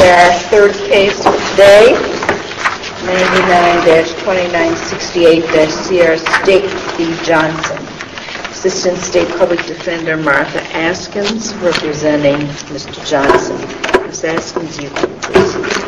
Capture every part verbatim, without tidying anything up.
our third case of today, ninety-nine dash twenty-nine sixty-eight dash C R State v. Johnson. Assistant State Public Defender Martha Askins representing Mister Johnson. Miz Askins, you can proceed.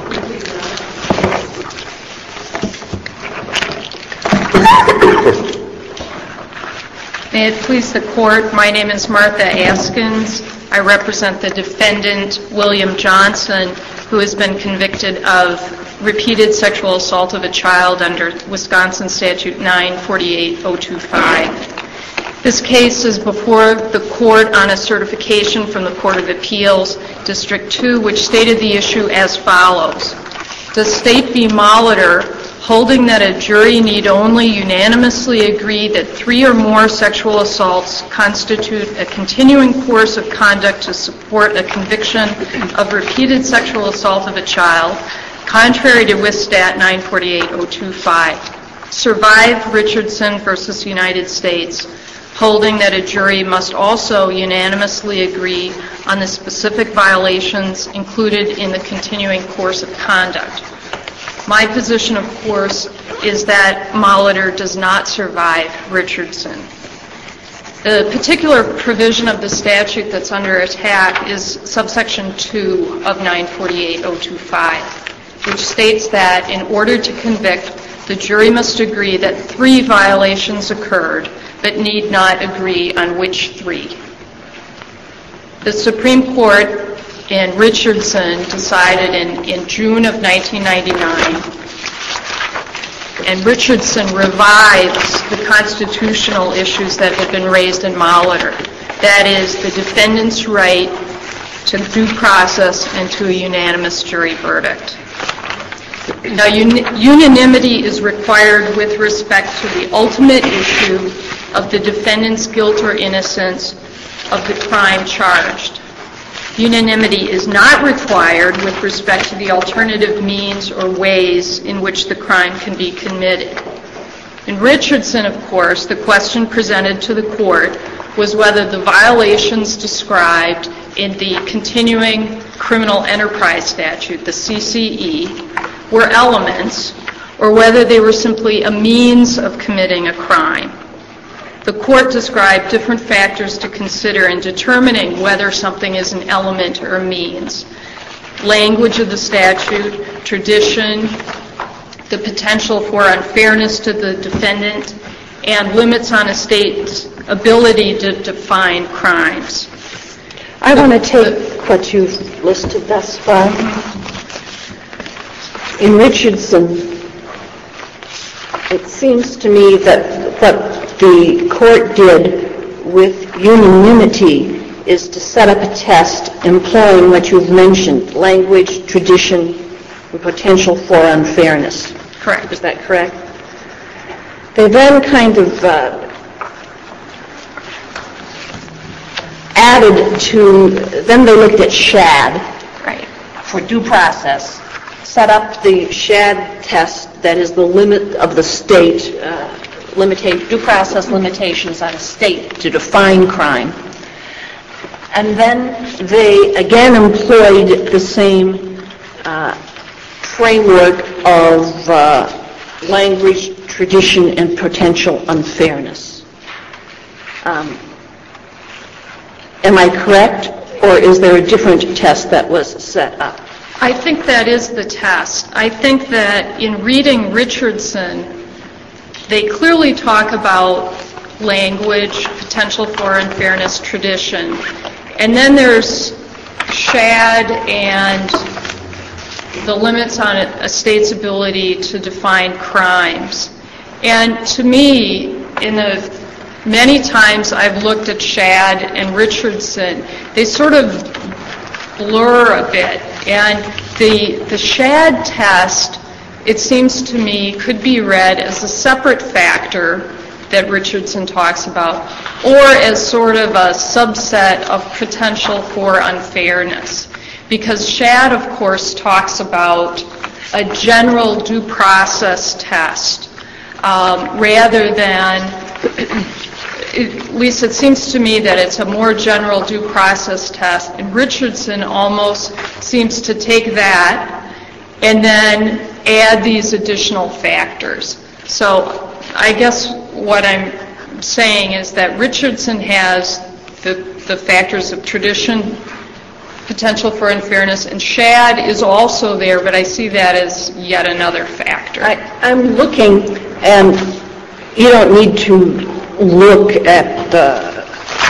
May it please the Court, my name is Martha Askins. I represent the defendant, William Johnson, who has been convicted of repeated sexual assault of a child under Wisconsin Statute nine forty-eight oh twenty-five. This case is before the Court on a certification from the Court of Appeals, District two, which stated the issue as follows. Does State v. Molitor, holding that a jury need only unanimously agree that three or more sexual assaults constitute a continuing course of conduct to support a conviction of repeated sexual assault of a child, contrary to Wistat nine forty-eight oh twenty-five, survive Richardson v. United States, holding that a jury must also unanimously agree on the specific violations included in the continuing course of conduct? My position, of course, is that Molitor does not survive Richardson. The particular provision of the statute that's under attack is subsection two of nine forty-eight oh twenty-five, which states that in order to convict, the jury must agree that three violations occurred, but need not agree on which three. The Supreme Court in Richardson decided in, in June of nineteen ninety-nine, and Richardson revives the constitutional issues that had been raised in Molitor. That is, the defendant's right to due process and to a unanimous jury verdict. Now, un- unanimity is required with respect to the ultimate issue of the defendant's guilt or innocence of the crime charged. Unanimity is not required with respect to the alternative means or ways in which the crime can be committed. In Richardson, of course, the question presented to the court was whether the violations described in the continuing criminal enterprise statute, the C C E, were elements, or whether they were simply a means of committing a crime. The court described different factors to consider in determining whether something is an element or a means. Language of the statute, tradition, the potential for unfairness to the defendant, and limits on a state's ability to define crimes. I want to take what you've listed thus far. In Richardson, it seems to me that what the court did with unanimity is to set up a test employing what you've mentioned, language, tradition, and potential for unfairness. Correct. Is that correct? They then kind of uh, added to, then they looked at SHAD Right. for due process, set up the SHAD test, that is the limit of the state, uh, limita- due process limitations on a state to define crime. And then they again employed the same uh, framework of uh, language, tradition, and potential unfairness. Um, am I correct, or is there a different test that was set up? I think that is the test. I think that in reading Richardson, they clearly talk about language, potential for unfairness, tradition. And then there's SHAD and the limits on a state's ability to define crimes. And to me, in the many times I've looked at SHAD and Richardson, they sort of blur a bit. And the the SHAD test, it seems to me, could be read as a separate factor that Richardson talks about, or as sort of a subset of potential for unfairness. Because SHAD, of course, talks about a general due process test um, rather than At least it seems to me that it's a more general due process test, and Richardson almost seems to take that and then add these additional factors. So I guess what I'm saying is that Richardson has the, the factors of tradition, potential for unfairness, and Shad is also there, but I see that as yet another factor. I, I'm looking, and you don't need to look at the,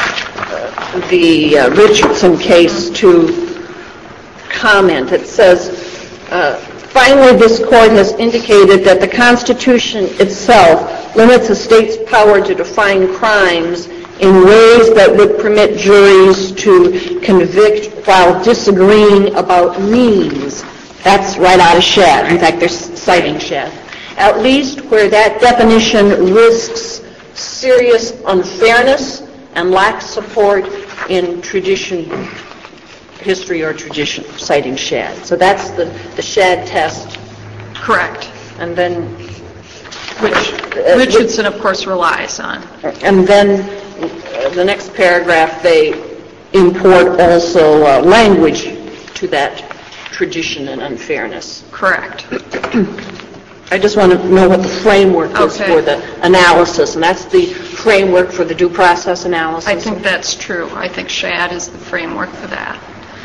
uh, the uh, Richardson case to comment. It says, uh, finally, this court has indicated that the Constitution itself limits a state's power to define crimes in ways that would permit juries to convict while disagreeing about means. That's right out of Shad. In fact, they're citing Shad. At least where that definition risks serious unfairness and lacks support in tradition, history or tradition, citing Shad. So that's the, the Shad test. Correct. And then... Which uh, Richardson, of course, relies on. And then uh, the next paragraph, they import also uh, language to that tradition and unfairness. Correct. I just want to know what the framework is Okay. for the analysis, and that's the framework for the due process analysis. I think that's true. I think Shad is the framework for that.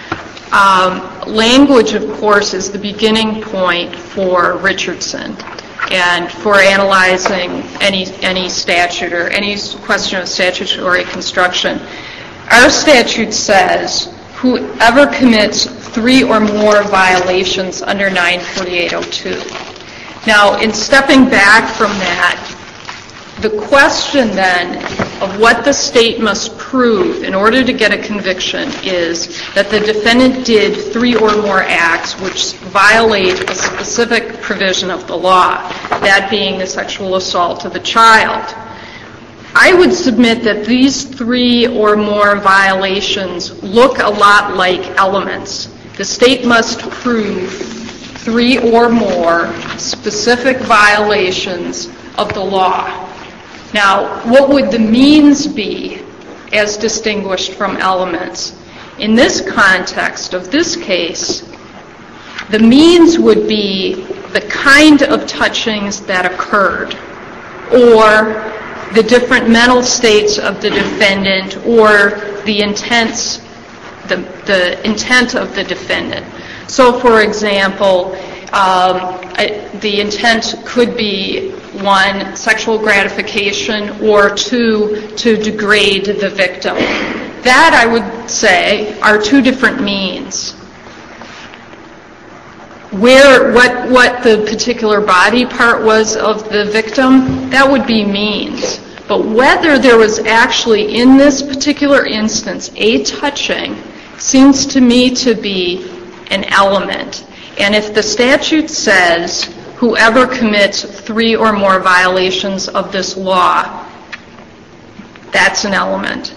Um, language, of course, is the beginning point for Richardson and for analyzing any any statute or any question of statutory construction. Our statute says whoever commits three or more violations under nine forty-eight oh two. Now, in stepping back from that, the question then of what the state must prove in order to get a conviction is that the defendant did three or more acts which violate a specific provision of the law, that being the sexual assault of a child. I would submit that these three or more violations look a lot like elements. The state must prove three or more specific violations of the law. Now, what would the means be as distinguished from elements? In this context of this case, the means would be the kind of touchings that occurred, or the different mental states of the defendant, or the intents, the, the intent of the defendant. So, for example, um, I, the intent could be, one, sexual gratification, or two, to degrade the victim. That, I would say, are two different means. Where, what, what the particular body part was of the victim, that would be means. But whether there was actually, in this particular instance, a touching, seems to me to be an element. And if the statute says whoever commits three or more violations of this law, that's an element.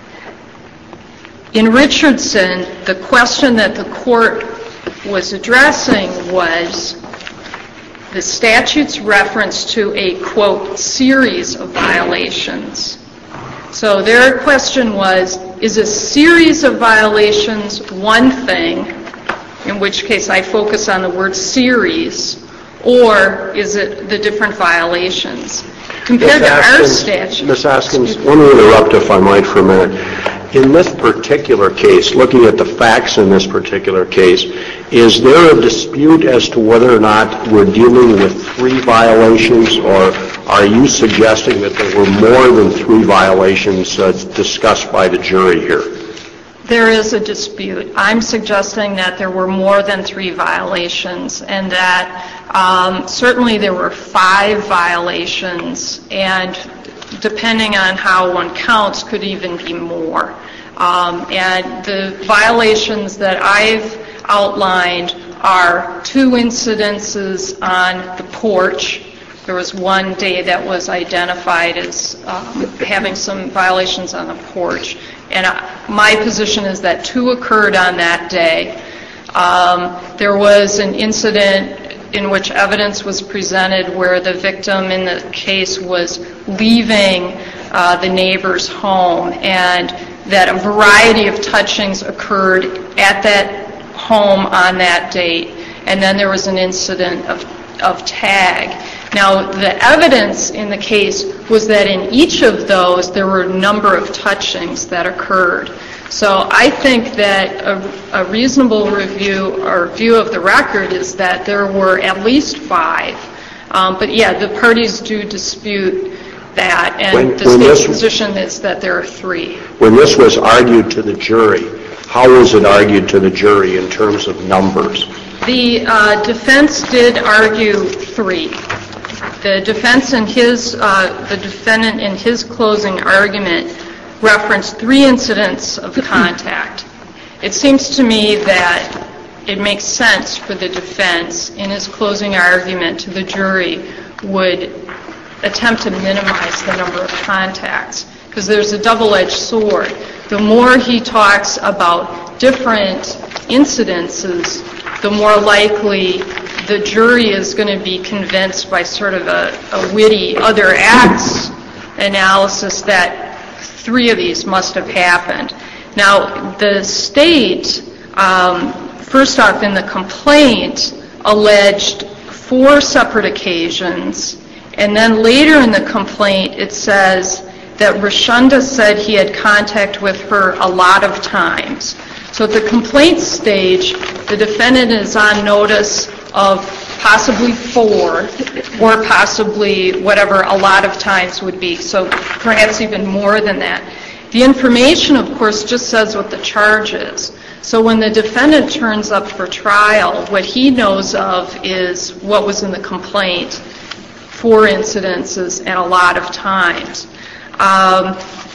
In Richardson, the question that the court was addressing was the statute's reference to a, quote, series of violations. So their question was, is a series of violations one thing, in which case I focus on the word series, or is it the different violations? Compared to our statute. Miz Askins, let me interrupt if I might for a minute. In this particular case, looking at the facts in this particular case, is there a dispute as to whether or not we're dealing with three violations, or are you suggesting that there were more than three violations uh, discussed by the jury here? There is a dispute. I'm suggesting that there were more than three violations, and that um, certainly there were five violations, and depending on how one counts, could even be more. Um, and the violations that I've outlined are two incidences on the porch. There was one day that was identified as um, having some violations on the porch. And uh, my position is that two occurred on that day. Um, there was an incident in which evidence was presented where the victim in the case was leaving uh, the neighbor's home, and that a variety of touchings occurred at that home on that date, and then there was an incident of, of tag. Now, the evidence in the case was that in each of those there were a number of touchings that occurred. So I think that a, a reasonable review or view of the record is that there were at least five. Um, but yeah, the parties do dispute that, and when, the when state's this, position is that there are three. When this was argued to the jury, how was it argued to the jury in terms of numbers? The uh, defense did argue three. The defense in his, uh, the defendant in his closing argument referenced three incidents of contact. It seems to me that it makes sense for the defense in his closing argument to the jury would attempt to minimize the number of contacts, because there's a double-edged sword. The more he talks about different incidences, the more likely the jury is going to be convinced by sort of a, a witty other acts analysis that three of these must have happened. Now, the state, um, first off, in the complaint, alleged four separate occasions, and then later in the complaint it says that Rashunda said he had contact with her a lot of times. So at the complaint stage, the defendant is on notice of possibly four, or possibly whatever a lot of times would be, so perhaps even more than that. The information, of course, just says what the charge is. So when the defendant turns up for trial, what he knows of is what was in the complaint, four incidences and a lot of times. Um,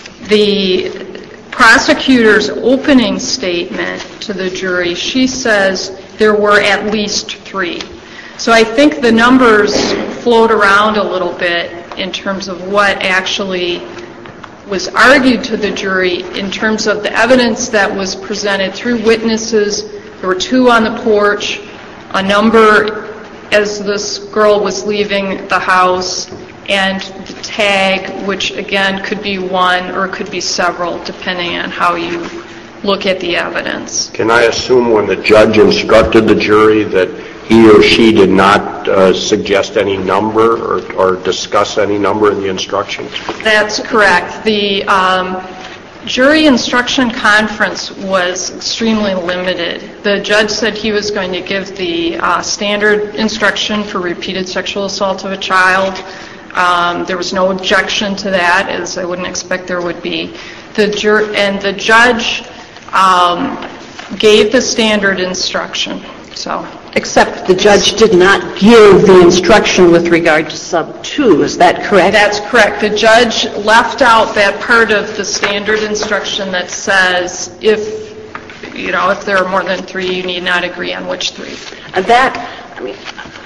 the prosecutor's opening statement to the jury, she says there were at least three. So I think the numbers float around a little bit in terms of what actually was argued to the jury in terms of the evidence that was presented through witnesses. There were two on the porch, a number as this girl was leaving the house, and the tag, which again could be one or could be several, depending on how you look at the evidence. Can I assume when the judge instructed the jury that he or she did not uh, suggest any number or, or discuss any number in the instructions? That's correct. The um, jury instruction conference was extremely limited. The judge said he was going to give the uh, standard instruction for repeated sexual assault of a child. Um, there was no objection to that, as I wouldn't expect there would be. The jur- and the judge um, gave the standard instruction. So, except the judge did not give the instruction with regard to sub two. Is that correct? That's correct. The judge left out that part of the standard instruction that says if, you know, if there are more than three, you need not agree on which three. And that, I mean,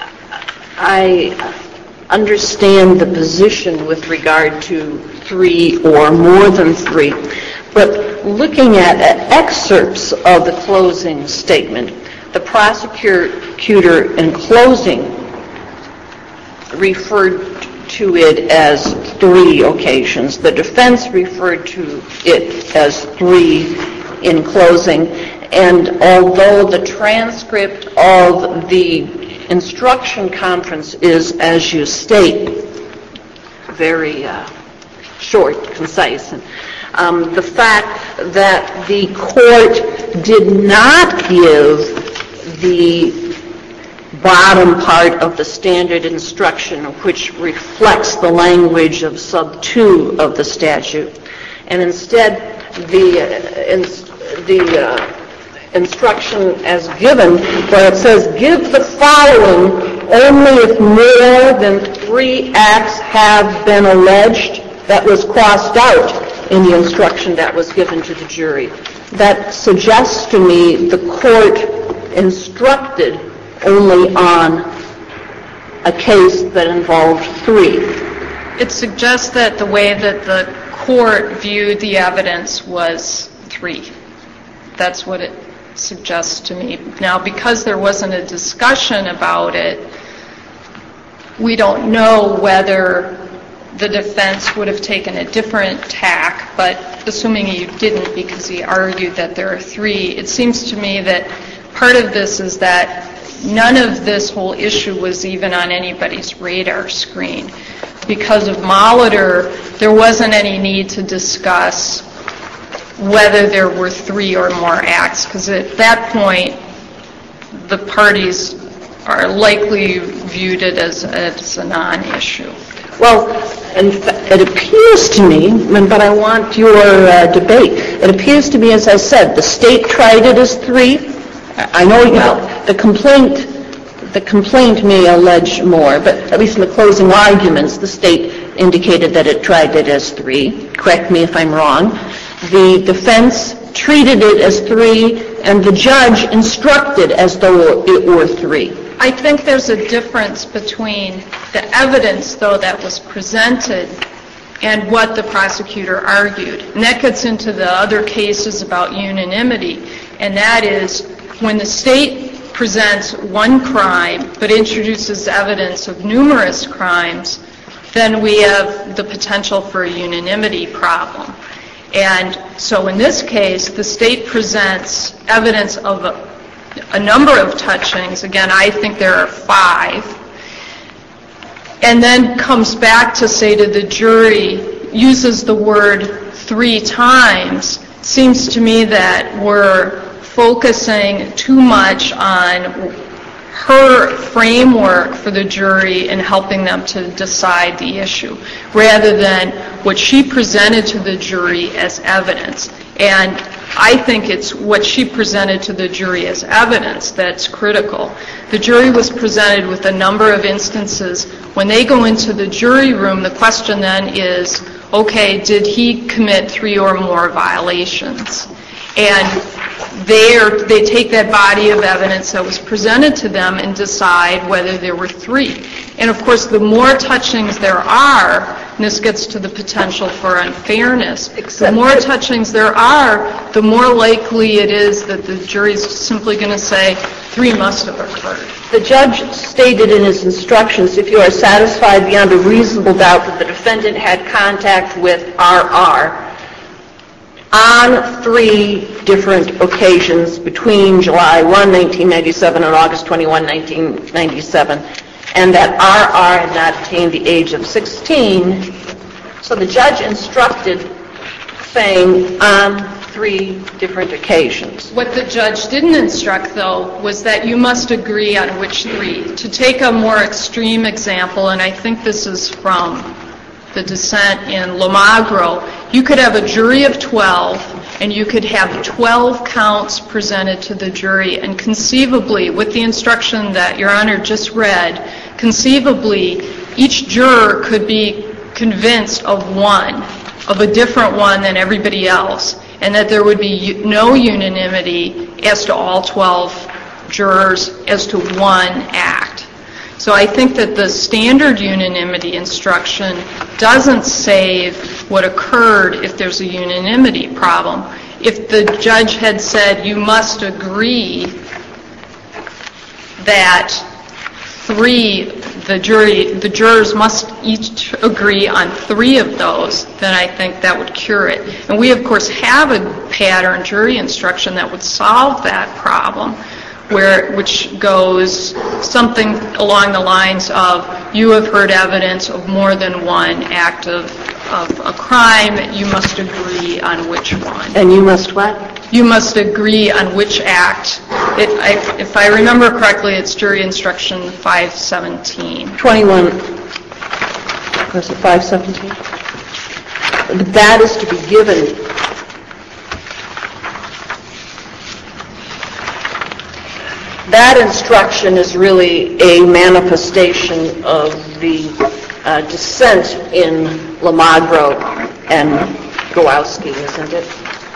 I understand the position with regard to three or more than three, but looking at excerpts of the closing statement, the prosecutor in closing referred to it as three occasions. The defense referred to it as three in closing. And although the transcript of the instruction conference is, as you state, very uh, short, concise, and um, the fact that the court did not give the bottom part of the standard instruction, which reflects the language of sub two of the statute, and instead the uh, ins- the uh, instruction as given, where it says, give the following only if more than three acts have been alleged, that was crossed out in the instruction that was given to the jury. That suggests to me the court instructed only on a case that involved three. It suggests that the way that the court viewed the evidence was three. That's what it suggests to me. Now, because there wasn't a discussion about it, we don't know whether the defense would have taken a different tack, but assuming he didn't because he argued that there are three, it seems to me that part of this is that none of this whole issue was even on anybody's radar screen. Because of Molitor, there wasn't any need to discuss whether there were three or more acts, because at that point, the parties are likely viewed it as, as a non-issue. Well, in fa- it appears to me, but I want your uh, debate, it appears to me, as I said, the state tried it as three. I know, you know, the complaint, the complaint may allege more, but at least in the closing arguments, the state indicated that it tried it as three. Correct me if I'm wrong. The defense treated it as three, and the judge instructed as though it were three. I think there's a difference between the evidence, though, that was presented and what the prosecutor argued. And that gets into the other cases about unanimity, and that is when the state presents one crime but introduces evidence of numerous crimes, then we have the potential for a unanimity problem. And so in this case, the state presents evidence of a a number of touchings. Again, I think there are five. And then comes back to say to the jury, uses the word three times. Seems to me that we're focusing too much on her framework for the jury and helping them to decide the issue, rather than what she presented to the jury as evidence. And I think it's what she presented to the jury as evidence that's critical. The jury was presented with a number of instances. When they go into the jury room, the question then is, okay, did he commit three or more violations? And they, are, they take that body of evidence that was presented to them and decide whether there were three. And, of course, the more touchings there are, and this gets to the potential for unfairness, Except the more touchings there are, the more likely it is that the jury's simply going to say three must have occurred. The judge stated in his instructions, if you are satisfied beyond a reasonable doubt that the defendant had contact with R R on three different occasions between July first, nineteen ninety-seven and August twenty-first, nineteen ninety-seven, and that R R had not attained the age of sixteen, so the judge instructed saying on three different occasions. What the judge didn't instruct, though, was that you must agree on which three. To take a more extreme example, and I think this is from the dissent in Lomagro, you could have a jury of twelve, and you could have twelve counts presented to the jury, and conceivably, with the instruction that Your Honor just read, conceivably, each juror could be convinced of one, of a different one than everybody else, and that there would be no unanimity as to all twelve jurors as to one act. So I think that the standard unanimity instruction doesn't save what occurred if there's a unanimity problem. If the judge had said you must agree that three, the jury, the jurors must each agree on three of those, then I think that would cure it. And we, of course, have a pattern jury instruction that would solve that problem, where which goes something along the lines of, you have heard evidence of more than one act of, of a crime, you must agree on which one. And you must what? You must agree on which act. It, I, if I remember correctly, it's jury instruction five seventeen. twenty-one, was it five seventeen? That is to be given. That instruction is really a manifestation of the uh, dissent in Lomagro and Gowowski, isn't it?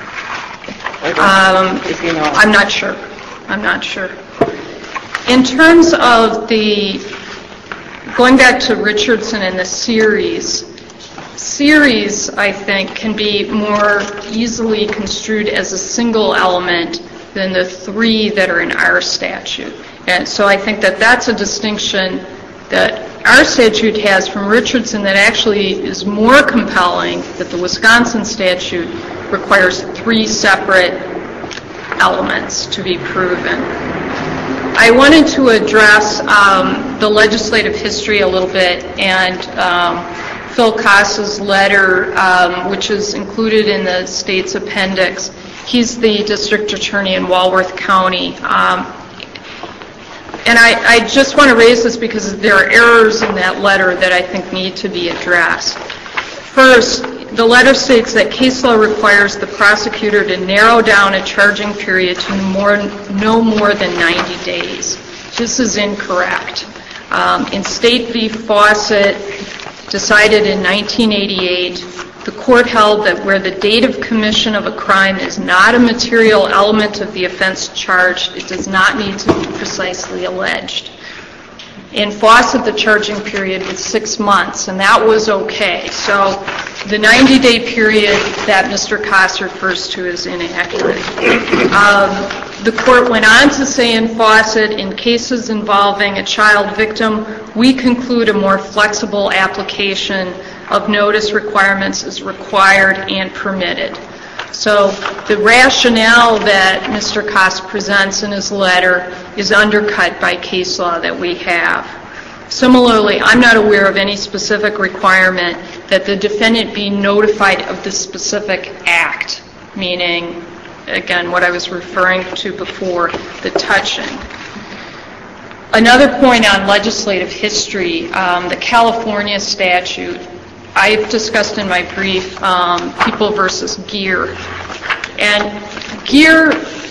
Um, if you know. I'm not sure. I'm not sure. In terms of the, going back to Richardson and the series, series, I think, can be more easily construed as a single element than the three that are in our statute. And so I think that that's a distinction that our statute has from Richardson that actually is more compelling, that the Wisconsin statute requires three separate elements to be proven. I wanted to address um, the legislative history a little bit, and um, Phil Koss's letter, um, which is included in the state's appendix. He's the district attorney in Walworth County. Um, and I, I just want to raise this because there are errors in that letter that I think need to be addressed. First, the letter states that case law requires the prosecutor to narrow down a charging period to more, no more than ninety days. This is incorrect. Um, in State v. Fawcett, decided in nineteen eighty-eight, the court held that where the date of commission of a crime is not a material element of the offense charged, it does not need to be precisely alleged. In Fawcett, the charging period was six months, and that was okay. So the ninety-day period that Mister Koss refers to is inaccurate. Um, the court went on to say in Fawcett, in cases involving a child victim, we conclude a more flexible application of notice requirements is required and permitted. So the rationale that Mister Koss presents in his letter is undercut by case law that we have. Similarly, I'm not aware of any specific requirement that the defendant be notified of the specific act, meaning, again, what I was referring to before, the touching. Another point on legislative history, um, the California statute, I've discussed in my brief um, People versus Geer. And Geer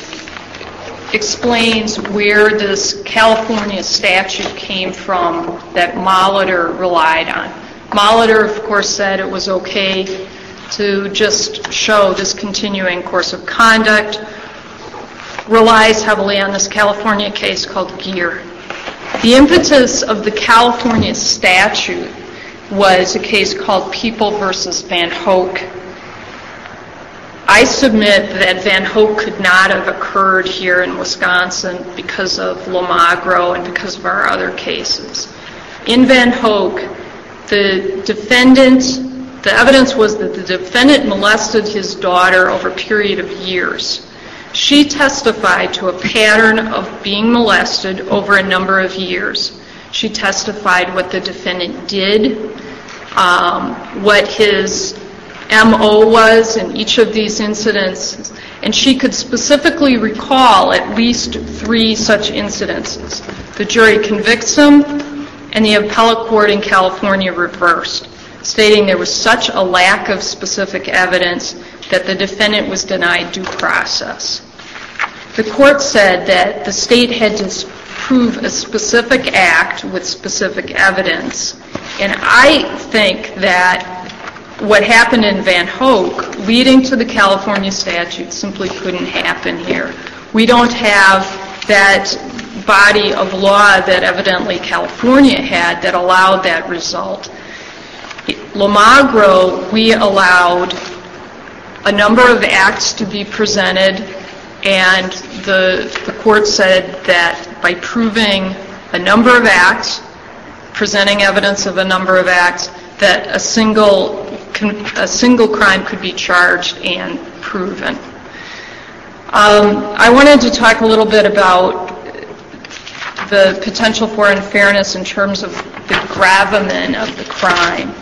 explains where this California statute came from that Molitor relied on. Molitor, of course, said it was okay to just show this continuing course of conduct, relies heavily on this California case called Geer. The impetus of the California statute was a case called People versus Van Hoek. I submit that Van Hoek could not have occurred here in Wisconsin because of Lomagro and because of our other cases. In Van Hoek, the defendant, the evidence was that the defendant molested his daughter over a period of years. She testified to a pattern of being molested over a number of years. She testified what the defendant did, um, what his M O was in each of these incidents, and she could specifically recall at least three such incidences. The jury convicts him, and the appellate court in California reversed, stating there was such a lack of specific evidence that the defendant was denied due process. The court said that the state had to prove a specific act with specific evidence, and I think that what happened in Van Hoek, leading to the California statute, simply couldn't happen here. We don't have that body of law that evidently California had that allowed that result. Lomagro, we allowed a number of acts to be presented, and the, the court said that by proving a number of acts, presenting evidence of a number of acts, that a single a single crime could be charged and proven. Um, I wanted to talk a little bit about the potential for unfairness in terms of the gravamen of the crime.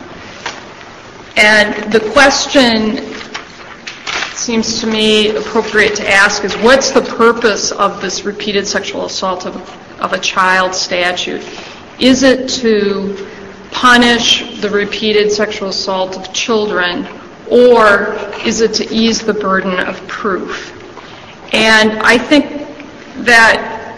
And the question seems to me appropriate to ask is, what's the purpose of this repeated sexual assault of, of a child statute? Is it to punish the repeated sexual assault of children, or is it to ease the burden of proof? And I think that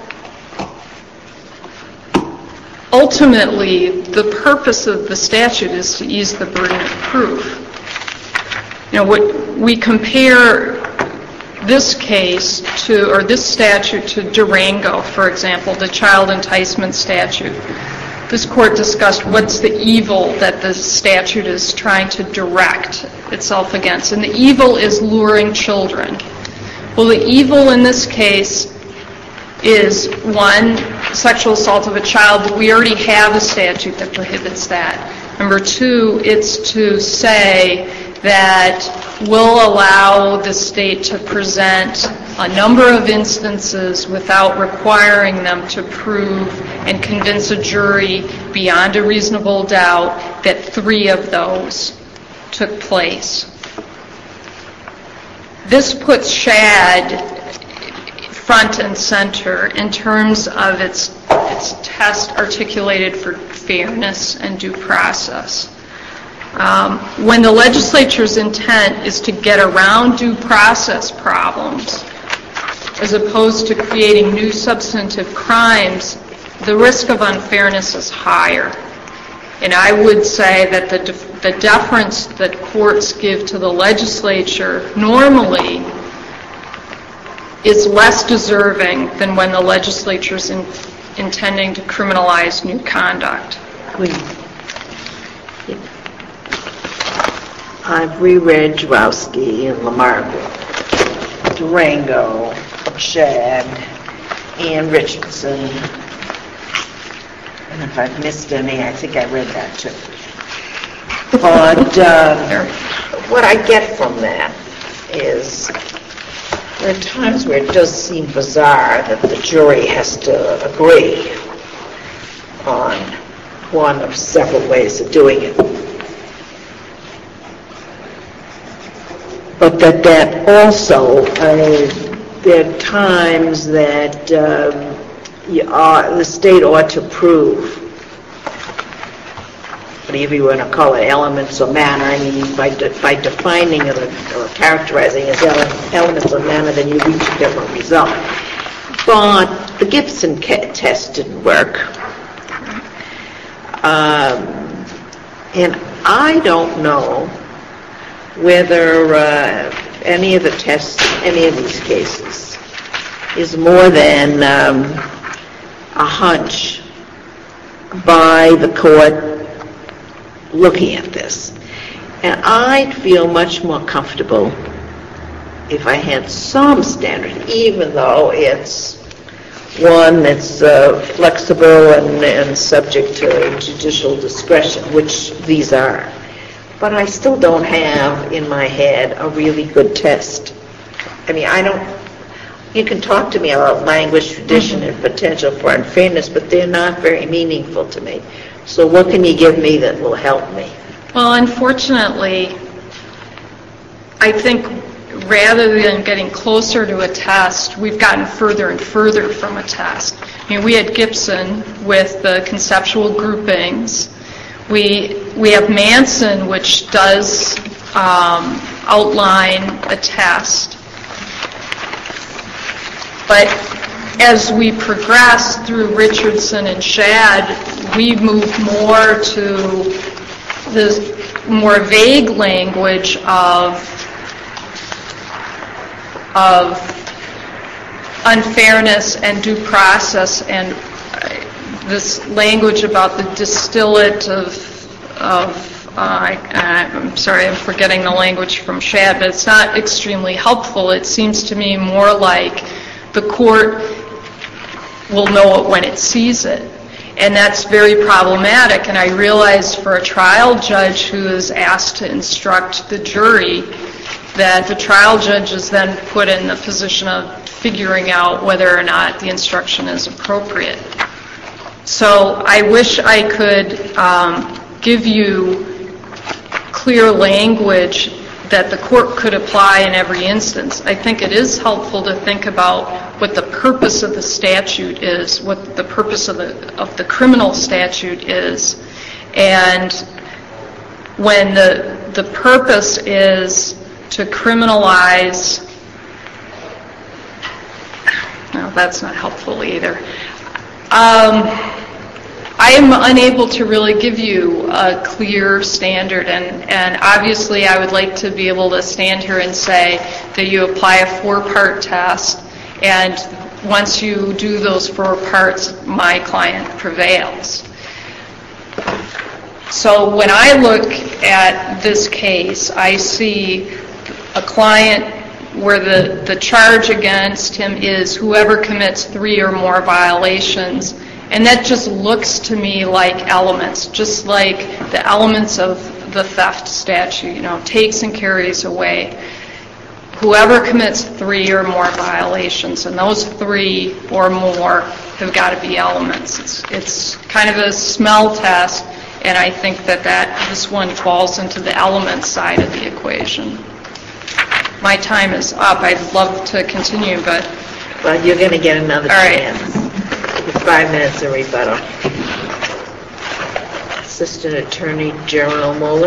ultimately the purpose of the statute is to ease the burden of proof. You know, what we compare this case to, or this statute to Durango, for example, the child enticement statute. This court discussed what's the evil that the statute is trying to direct itself against, and the evil is luring children. Well, the evil in this case is, one, sexual assault of a child, but we already have a statute that prohibits that. Number two, it's to say that we'll allow the state to present a number of instances without requiring them to prove and convince a jury beyond a reasonable doubt that three of those took place. This puts SHAD front and center in terms of its, its test articulated for fairness and due process. Um, when the legislature's intent is to get around due process problems, as opposed to creating new substantive crimes, the risk of unfairness is higher. And I would say that the, def- the deference that courts give to the legislature normally is less deserving than when the legislature is in, intending to criminalize new conduct. I've reread Jurowski and Lamarck, Durango, Shad, and Richardson. And if I've missed any, I think I read that too. But uh, what I get from that is there are times where it does seem bizarre that the jury has to agree on one of several ways of doing it. But that that also, uh, there are times that um, you are, the state ought to prove, whatever you want to call it, elements or manner. I mean, by, de- by defining it or, or characterizing as ele- elements or manner, then you reach a different result. But the Gibson ca- test didn't work. Um, and I don't know whether uh, any of the tests, any of these cases, is more than um, a hunch by the court looking at this. And I'd feel much more comfortable if I had some standard, even though it's one that's uh, flexible and, and subject to judicial discretion, which these are. But I still don't have in my head a really good test. I mean, I don't, you can talk to me about language, tradition, mm-hmm. and potential for unfairness, but they're not very meaningful to me. So what can you give me that will help me? Well, unfortunately, I think rather than getting closer to a test, we've gotten further and further from a test. I mean, we had Gibson with the conceptual groupings. We we have Manson, which does um, outline a test. But as we progress through Richardson and Shad, we move more to the more vague language of of unfairness and due process, and this language about the distillate of, of uh, I, I'm sorry, I'm forgetting the language from Shad, but it's not extremely helpful. It seems to me more like the court will know it when it sees it. And that's very problematic. And I realize for a trial judge who is asked to instruct the jury that the trial judge is then put in the position of figuring out whether or not the instruction is appropriate. So I wish I could um, give you clear language that the court could apply in every instance. I think it is helpful to think about what the purpose of the statute is, what the purpose of the of the criminal statute is, and when the the purpose is to criminalize, no, that's not helpful either. Um, I am unable to really give you a clear standard, and, and obviously I would like to be able to stand here and say that you apply a four-part test, and once you do those four parts, my client prevails. So when I look at this case, I see a client where the, the charge against him is whoever commits three or more violations. And that just looks to me like elements, just like the elements of the theft statute, you know, takes and carries away. Whoever commits three or more violations, and those three or more have got to be elements. It's, it's kind of a smell test, and I think that, that this one falls into the element side of the equation. My time is up. I'd love to continue, but... Well, you're going to get another All right. chance. With five minutes of rebuttal. Assistant Attorney General Moeller.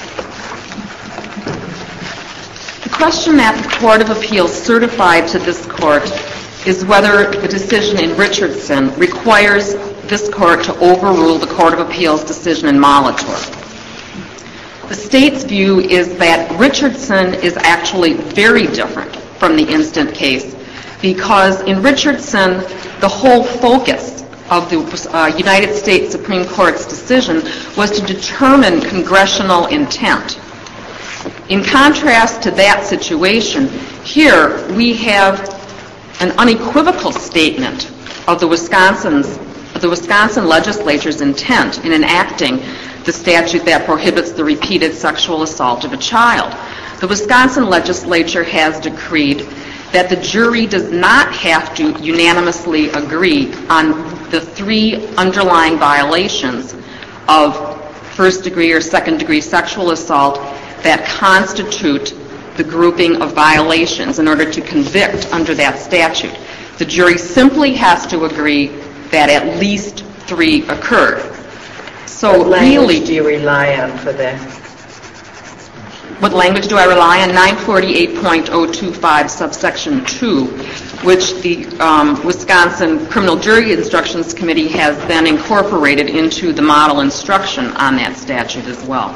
The question that the Court of Appeals certified to this Court is whether the decision in Richardson requires this Court to overrule the Court of Appeals decision in Molitor. The State's view is that Richardson is actually very different from the instant case, because in Richardson, the whole focus of the uh, United States Supreme Court's decision was to determine congressional intent. In contrast to that situation, here we have an unequivocal statement of the Wisconsin's, of the Wisconsin legislature's intent in enacting the statute that prohibits the repeated sexual assault of a child. The Wisconsin legislature has decreed that the jury does not have to unanimously agree on the three underlying violations of first-degree or second-degree sexual assault that constitute the grouping of violations in order to convict under that statute. The jury simply has to agree that at least three occurred. So what language really, do you rely on for that? What language do I rely on? nine forty-eight point oh two five subsection two, which the um, Wisconsin Criminal Jury Instructions Committee has then incorporated into the model instruction on that statute as well.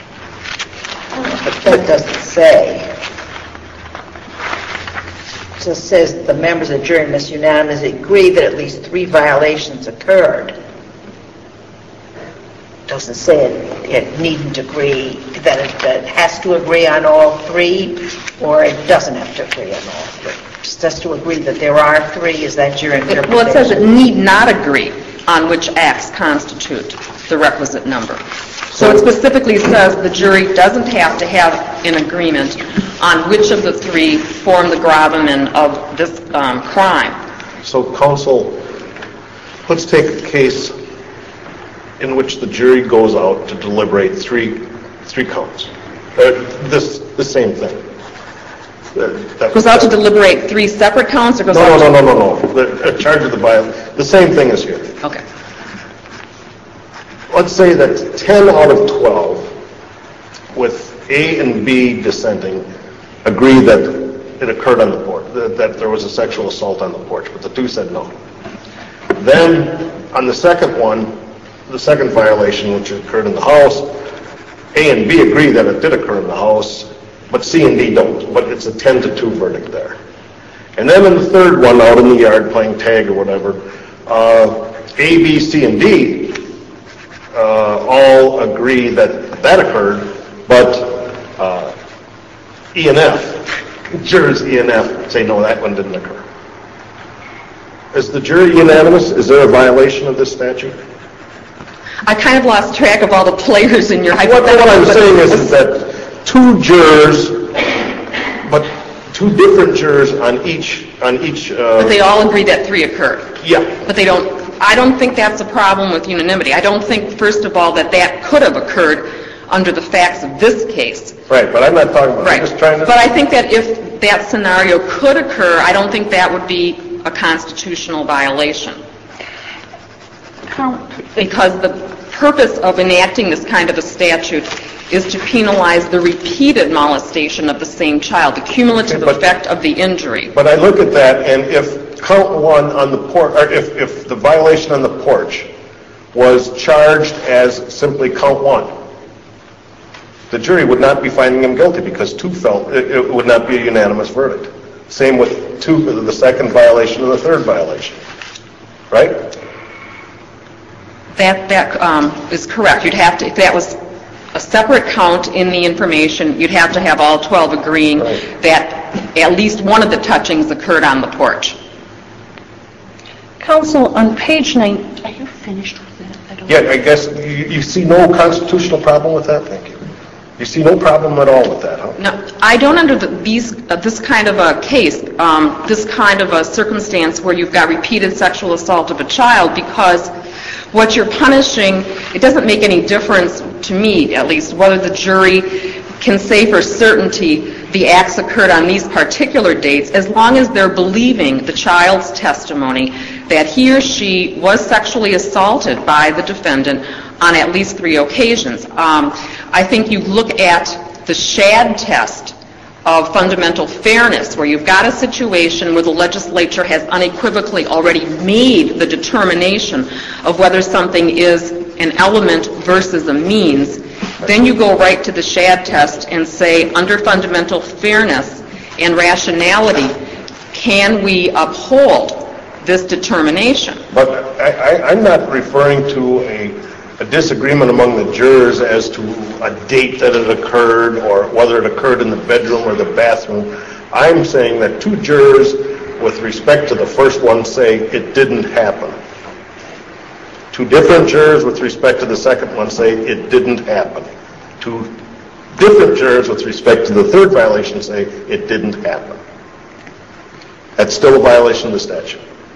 But that doesn't say. It just says that the members of the jury must unanimously agree that at least three violations occurred. Doesn't say it, it needn't agree, that it, that it has to agree on all three, or it doesn't have to agree on all three. It just has to agree that there are three. Is that your interpretation? Well, it says it need not agree on which acts constitute the requisite number. So it specifically says the jury doesn't have to have an agreement on which of the three form the gravamen of this um, crime. So, counsel, let's take a case in which the jury goes out to deliberate three three counts. Uh, this the same thing. Uh, that, Goes out to that, deliberate three separate counts, or goes no, out no, to... no, no, no, no. The uh, charge of the violence. The same thing is here. Okay. Let's say that ten out of twelve, with A and B dissenting, agree that it occurred on the porch, that, that there was a sexual assault on the porch, but the two said no. Then, on the second one, the second violation, which occurred in the house, A and B agree that it did occur in the house, but C and D don't. But it's a ten to two verdict there. And then in the third one, out in the yard playing tag or whatever, uh, A, B, C, and D uh, all agree that that occurred, but uh, E and F, jurors E and F say no, that one didn't occur. Is the jury unanimous? Is there a violation of this statute? I kind of lost track of all the players in your What, hypothetical. what I'm saying is, is that two jurors, but two different jurors on each, on each. Uh, But they all agree that three occurred. yeah. But they don't, I don't think that's a problem with unanimity. I don't think, first of all, that that could have occurred under the facts of this case. Right, but I'm not talking about. Right. I'm just trying to. But I think that if that scenario could occur, I don't think that would be a constitutional violation. Because the purpose of enacting this kind of a statute is to penalize the repeated molestation of the same child, the cumulative Okay, but- effect of the injury. But I look at that, and if count one on the porch, or if, if the violation on the porch was charged as simply count one, the jury would not be finding him guilty because two felt it, it would not be a unanimous verdict. Same with two, the second violation and the third violation, right? That that um, is correct. You'd have to, if that was a separate count in the information, you'd have to have all twelve agreeing Right. that at least one of the touchings occurred on the porch. Counsel, on page nine, are you finished with that? I don't Yeah, I guess you, you see no constitutional problem with that? Thank you. You see no problem at all with that, huh? No, I don't under the, these, uh, this kind of a case, um, this kind of a circumstance where you've got repeated sexual assault of a child, because what you're punishing, it doesn't make any difference to me, at least, whether the jury can say for certainty the acts occurred on these particular dates, as long as they're believing the child's testimony that he or she was sexually assaulted by the defendant on at least three occasions. Um, I think you look at the SHAD test of fundamental fairness, where you've got a situation where the legislature has unequivocally already made the determination of whether something is an element versus a means. Then you go right to the SHAD test and say, under fundamental fairness and rationality, can we uphold this determination? But I, I, I'm not referring to a, a disagreement among the jurors as to a date that it occurred or whether it occurred in the bedroom or the bathroom. I'm saying that two jurors, with respect to the first one, say it didn't happen. Two different jurors with respect to the second one say it didn't happen. Two different jurors with respect to the third violation say it didn't happen. That's still a violation of the statute.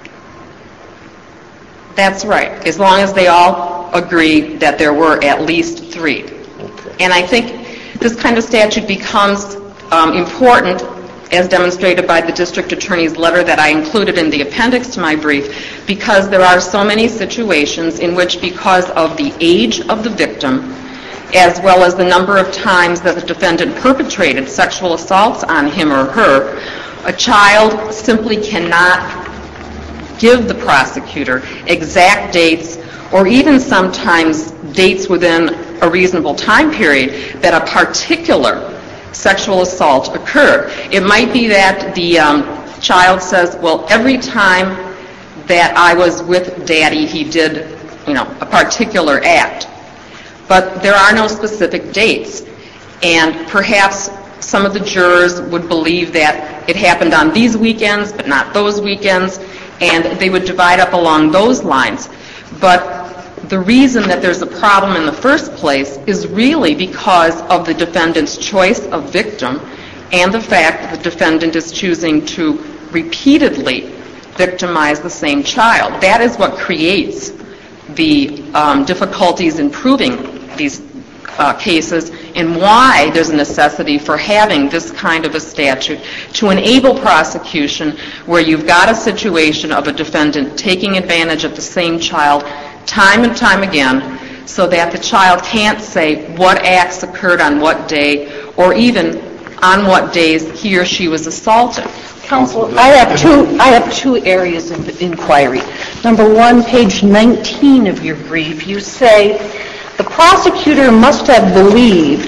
That's right, as long as they all agree that there were at least three. Okay. And I think this kind of statute becomes um, important, as demonstrated by the district attorney's letter that I included in the appendix to my brief, because there are so many situations in which, because of the age of the victim, as well as the number of times that the defendant perpetrated sexual assaults on him or her, a child simply cannot give the prosecutor exact dates, or even sometimes dates within a reasonable time period, that a particular sexual assault occurred. It might be that the um, child says, well, every time that I was with Daddy, he did, you know, a particular act. But there are no specific dates. And perhaps some of the jurors would believe that it happened on these weekends, but not those weekends, and they would divide up along those lines. But the reason that there's a problem in the first place is really because of the defendant's choice of victim and the fact that the defendant is choosing to repeatedly victimize the same child. That is what creates the um, difficulties in proving these uh, cases, and why there's a necessity for having this kind of a statute to enable prosecution where you've got a situation of a defendant taking advantage of the same child time and time again, so that the child can't say what acts occurred on what day, or even on what days he or she was assaulted. Counsel, I have two, I have two areas of inquiry. Number one, page nineteen of your brief, you say the prosecutor must have believed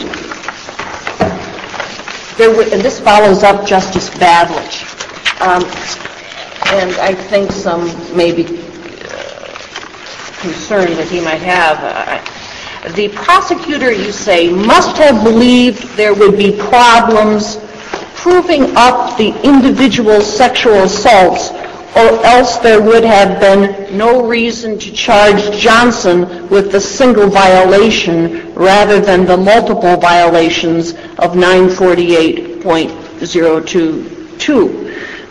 there were, and this follows up Justice Badlich, um, and I think some maybe concern that he might have. Uh, the prosecutor, you say, must have believed there would be problems proving up the individual sexual assaults, or else there would have been no reason to charge Johnson with the single violation rather than the multiple violations of nine forty-eight point oh two two.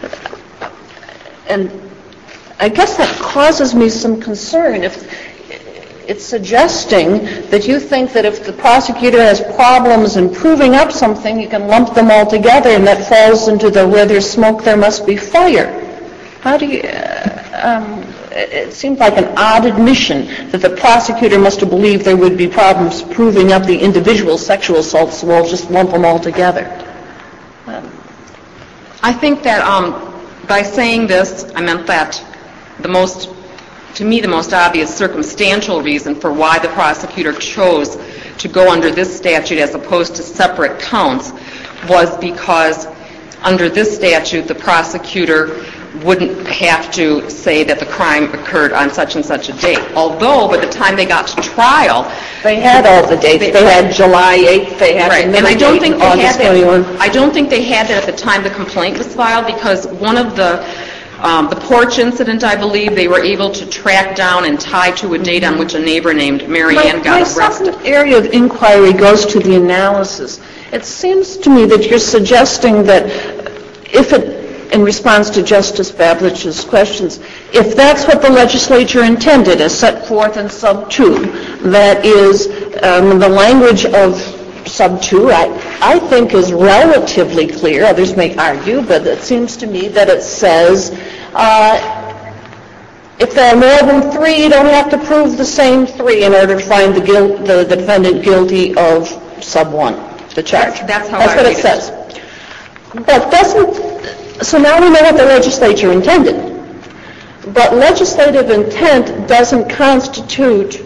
And I guess that causes me some concern. If it's suggesting that you think that if the prosecutor has problems in proving up something, you can lump them all together, and that falls into the where there's smoke, there must be fire. How do you, uh, um, it seems like an odd admission that the prosecutor must have believed there would be problems proving up the individual sexual assaults, so we'll just lump them all together. Um, I think that um, by saying this, I meant that the most, to me, the most obvious circumstantial reason for why the prosecutor chose to go under this statute as opposed to separate counts was because under this statute, the prosecutor wouldn't have to say that the crime occurred on such and such a date. Although, by the time they got to trial, They had all the dates. They had July eighth, they had Right, the and I middle don't date, think they August had twenty-one. that. I don't think they had that at the time the complaint was filed, because one of the um, the porch incident, I believe, they were able to track down and tie to a date on which a neighbor named Mary Ann got My arrested. second area of inquiry goes to the analysis. It seems to me that you're suggesting that if it, in response to Justice Bablich's questions, if that's what the legislature intended as set forth in sub two, that is um, the language of sub two, I, I think is relatively clear. Others may argue, but it seems to me that it says uh, if there are more than three, you don't have to prove the same three in order to find the, guilt, the, the defendant guilty of sub one, the charge. That's- that's how That's I what read it it. says. But doesn't, so now we know what the legislature intended. But legislative intent doesn't constitute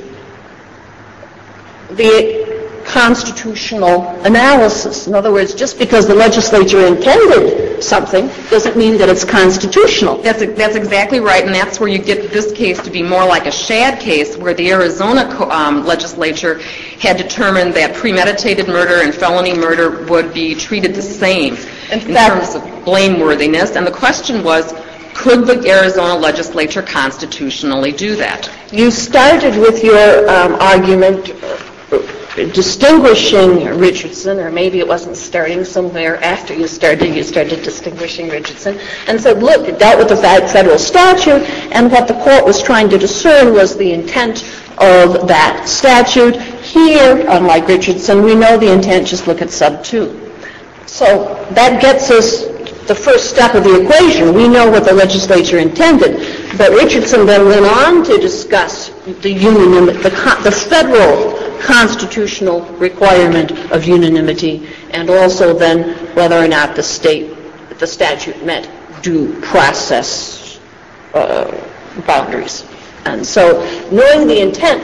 the constitutional analysis. In other words, just because the legislature intended something doesn't mean that it's constitutional. That's, that's exactly right, and that's where you get this case to be more like a Shad case, where the Arizona co- um, legislature had determined that premeditated murder and felony murder would be treated the same in, In fact- terms of blameworthiness. And the question was, could the Arizona legislature constitutionally do that? You started with your um, argument uh, distinguishing Richardson, or maybe it wasn't starting somewhere after you started, you started distinguishing Richardson, and said, look, it dealt with the federal statute, and what the court was trying to discern was the intent of that statute. Here, unlike Richardson, we know the intent, just look at sub two. So that gets us the first step of the equation. We know what the legislature intended, but Richardson then went on to discuss the unanimity, the, the federal constitutional requirement of unanimity, and also then whether or not the state, the statute met due process uh, boundaries. And so, knowing the intent.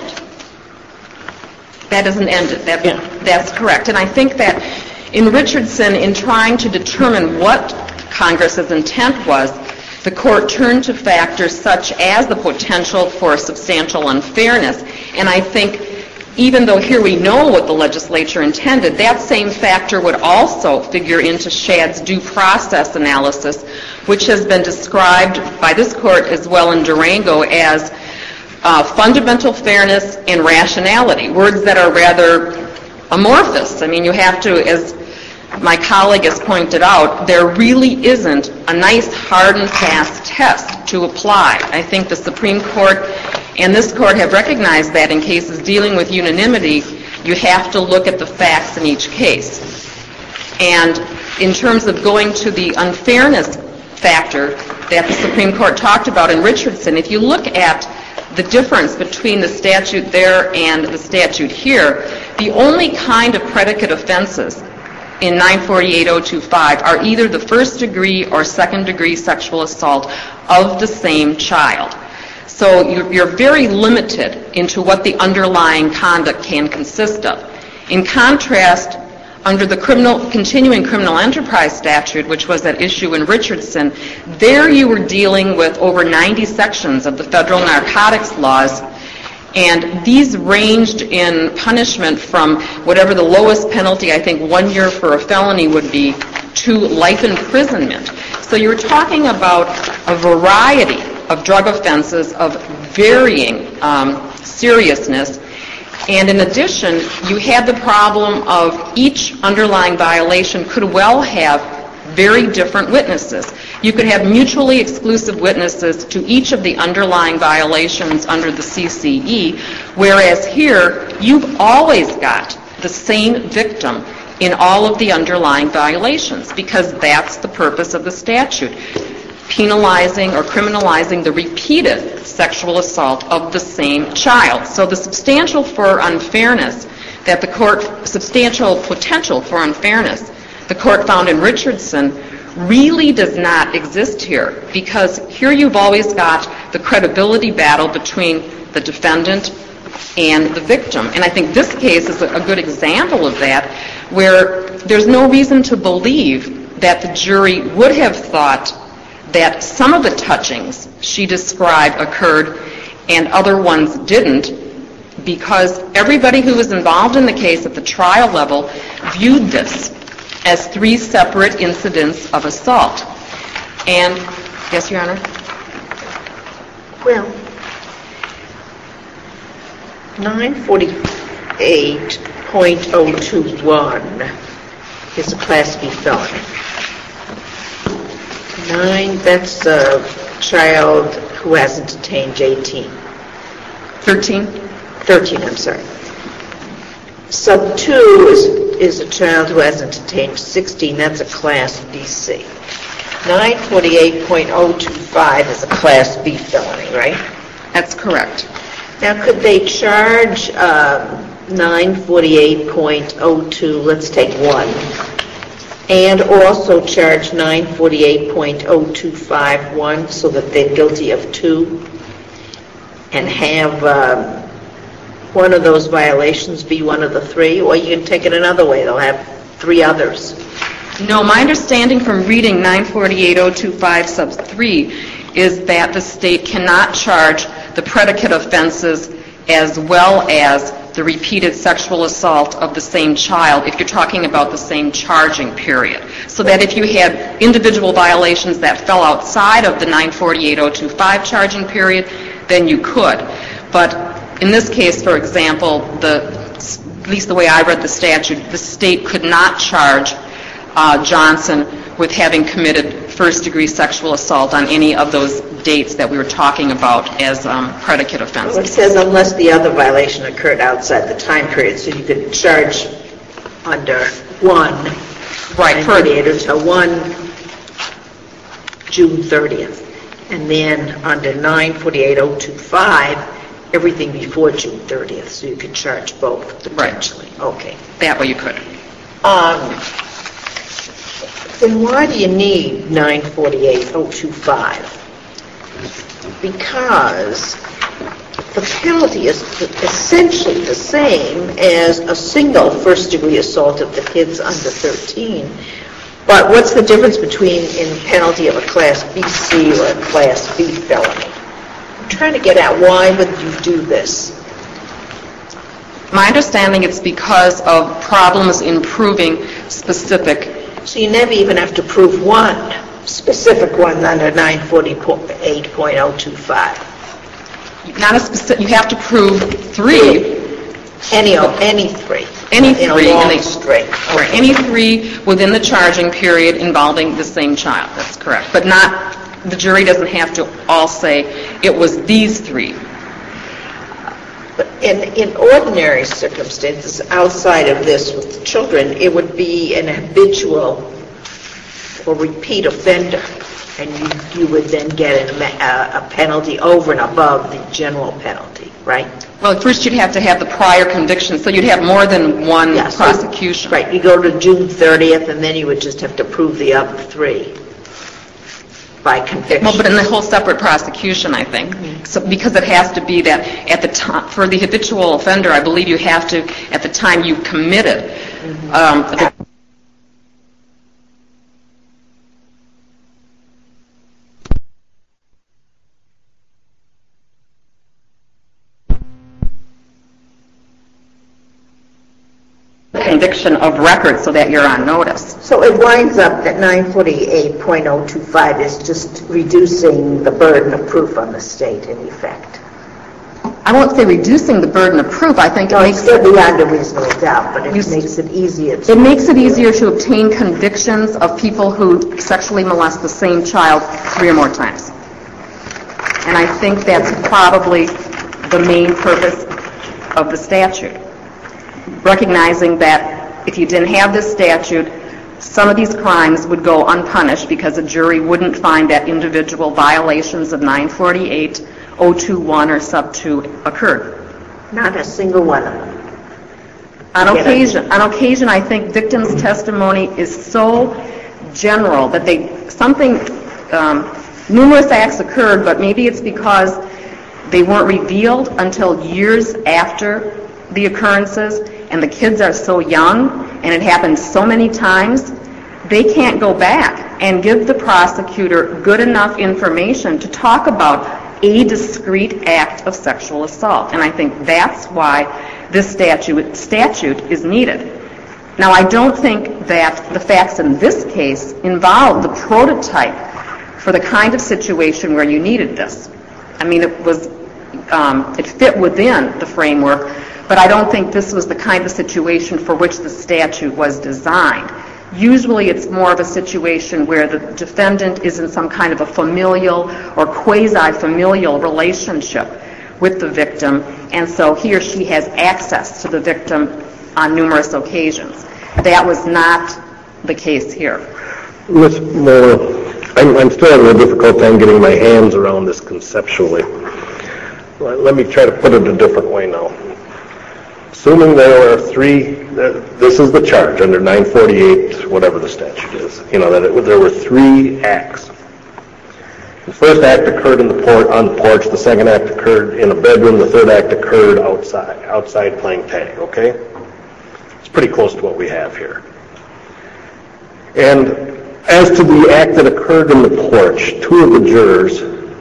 That doesn't end it. That, Yeah. That's correct. And I think that in Richardson, in trying to determine what Congress's intent was, the court turned to factors such as the potential for substantial unfairness. And I think even though here we know what the legislature intended, that same factor would also figure into Shad's due process analysis, which has been described by this court as well in Durango as uh, fundamental fairness and rationality, words that are rather amorphous. I mean, you have to, as my colleague has pointed out, there really isn't a nice hard and fast test to apply. I think the Supreme Court and this court have recognized that in cases dealing with unanimity, you have to look at the facts in each case. And in terms of going to the unfairness factor that the Supreme Court talked about in Richardson, if you look at the difference between the statute there and the statute here, the only kind of predicate offenses in nine forty-eight oh twenty-five are either the first degree or second degree sexual assault of the same child. So you're, you're very limited into what the underlying conduct can consist of. In contrast, under the criminal, continuing criminal enterprise statute, which was at issue in Richardson, there you were dealing with over ninety sections of the federal narcotics laws, and these ranged in punishment from whatever the lowest penalty, I think one year for a felony would be, to life imprisonment. So you're talking about a variety of drug offenses of varying um, seriousness. And in addition, you had the problem of each underlying violation could well have very different witnesses. You could have mutually exclusive witnesses to each of the underlying violations under the C C E, whereas here, you've always got the same victim in all of the underlying violations, because that's the purpose of the statute, penalizing or criminalizing the repeated sexual assault of the same child. So the substantial for unfairness that the court, substantial potential for unfairness the court found in Richardson really does not exist here, because here you've always got the credibility battle between the defendant and the victim. And I think this case is a good example of that, where there's no reason to believe that the jury would have thought that some of the touchings she described occurred and other ones didn't, because everybody who was involved in the case at the trial level viewed this as three separate incidents of assault. And, yes, Your Honor? Well, nine forty-eight point oh two one is a Class B felony. Nine, that's a child who hasn't attained eighteen. thirteen? thirteen, I'm sorry. Sub two is, is a child who hasn't attained sixteen. That's a Class B C. nine forty-eight point oh two five is a Class B felony, right? That's correct. Now, could they charge um, nine forty-eight point oh two, let's take one, and also charge nine forty-eight point oh two five one so that they're guilty of two, and have um, one of those violations be one of the three? Or you can take it another way, they'll have three others. No, my understanding from reading nine forty-eight point oh two five sub three is that the state cannot charge the predicate offenses as well as the repeated sexual assault of the same child if you're talking about the same charging period. So that if you had individual violations that fell outside of the nine forty-eight point oh two five charging period, then you could. But in this case, for example, the, at least the way I read the statute, the state could not charge uh, Johnson with having committed first-degree sexual assault on any of those dates that we were talking about as um, predicate offenses. Well, it says unless the other violation occurred outside the time period, so you could charge under one, Right, nine for forty-eight until one, June thirtieth. And then under nine forty-eight point oh two five, everything before June thirtieth, so you could charge both potentially. Right. Okay. that way you could. Um, then why do you need nine forty-eight point oh two five? Because the penalty is essentially the same as a single first-degree assault of the kids under thirteen. But what's the difference between in penalty of a Class B C or a Class B felony? I'm trying to get at why would you do this? My understanding it's because of problems in proving specific. So you never even have to prove one specific one under nine forty-eight point oh two five. Not a specific, you have to prove three. Any, any three. Any In a three. long and they- string. Or any three within the charging period involving the same child. That's correct. But not, the jury doesn't have to all say it was these three. But in, in ordinary circumstances, outside of this with the children, it would be an habitual or repeat offender, and you, you would then get a, a penalty over and above the general penalty, right? Well, first you'd have to have the prior conviction, so you'd have more than one Yeah, so- prosecution. Right, you go to June thirtieth, and then you would just have to prove the other three by conviction. Well, but in the whole separate prosecution, I think. So, because it has to be that at the time, for the habitual offender, I believe you have to, at the time you committed, um, the conviction of record so that you're on notice. So it winds up that nine forty-eight point oh two five is just reducing the burden of proof on the state in effect. I won't say reducing the burden of proof. I think it No, makes it's still beyond a reasonable doubt, but it You s- makes it easier It to... makes it easier to obtain convictions of people who sexually molest the same child three or more times. And I think that's probably the main purpose of the statute. Recognizing that if you didn't have this statute, some of these crimes would go unpunished because a jury wouldn't find that individual violations of nine forty-eight point oh two one or sub two occurred. Not a single one of them. On Yeah. occasion, on occasion, I think victims' testimony is so general that they, something, um, numerous acts occurred, but maybe it's because they weren't revealed until years after the occurrences, and the kids are so young, and it happens so many times, they can't go back and give the prosecutor good enough information to talk about a discrete act of sexual assault. And I think that's why this statute, statute is needed. Now, I don't think that the facts in this case involve the prototype for the kind of situation where you needed this. I mean, it was, um, it fit within the framework, but I don't think this was the kind of situation for which the statute was designed. Usually it's more of a situation where the defendant is in some kind of a familial or quasi-familial relationship with the victim, and so he or she has access to the victim on numerous occasions. That was not the case here. Miz Moore, I'm, I'm still having a difficult time getting my hands around this conceptually. Let, let me try to put it a different way now. Assuming there are three, uh, this is the charge under nine forty-eight, whatever the statute is, you know, that it, there were three acts. The first act occurred in the port, on the porch, the second act occurred in a bedroom, the third act occurred outside, outside playing tag, okay? It's pretty close to what we have here. And as to the act that occurred in the porch, two of the jurors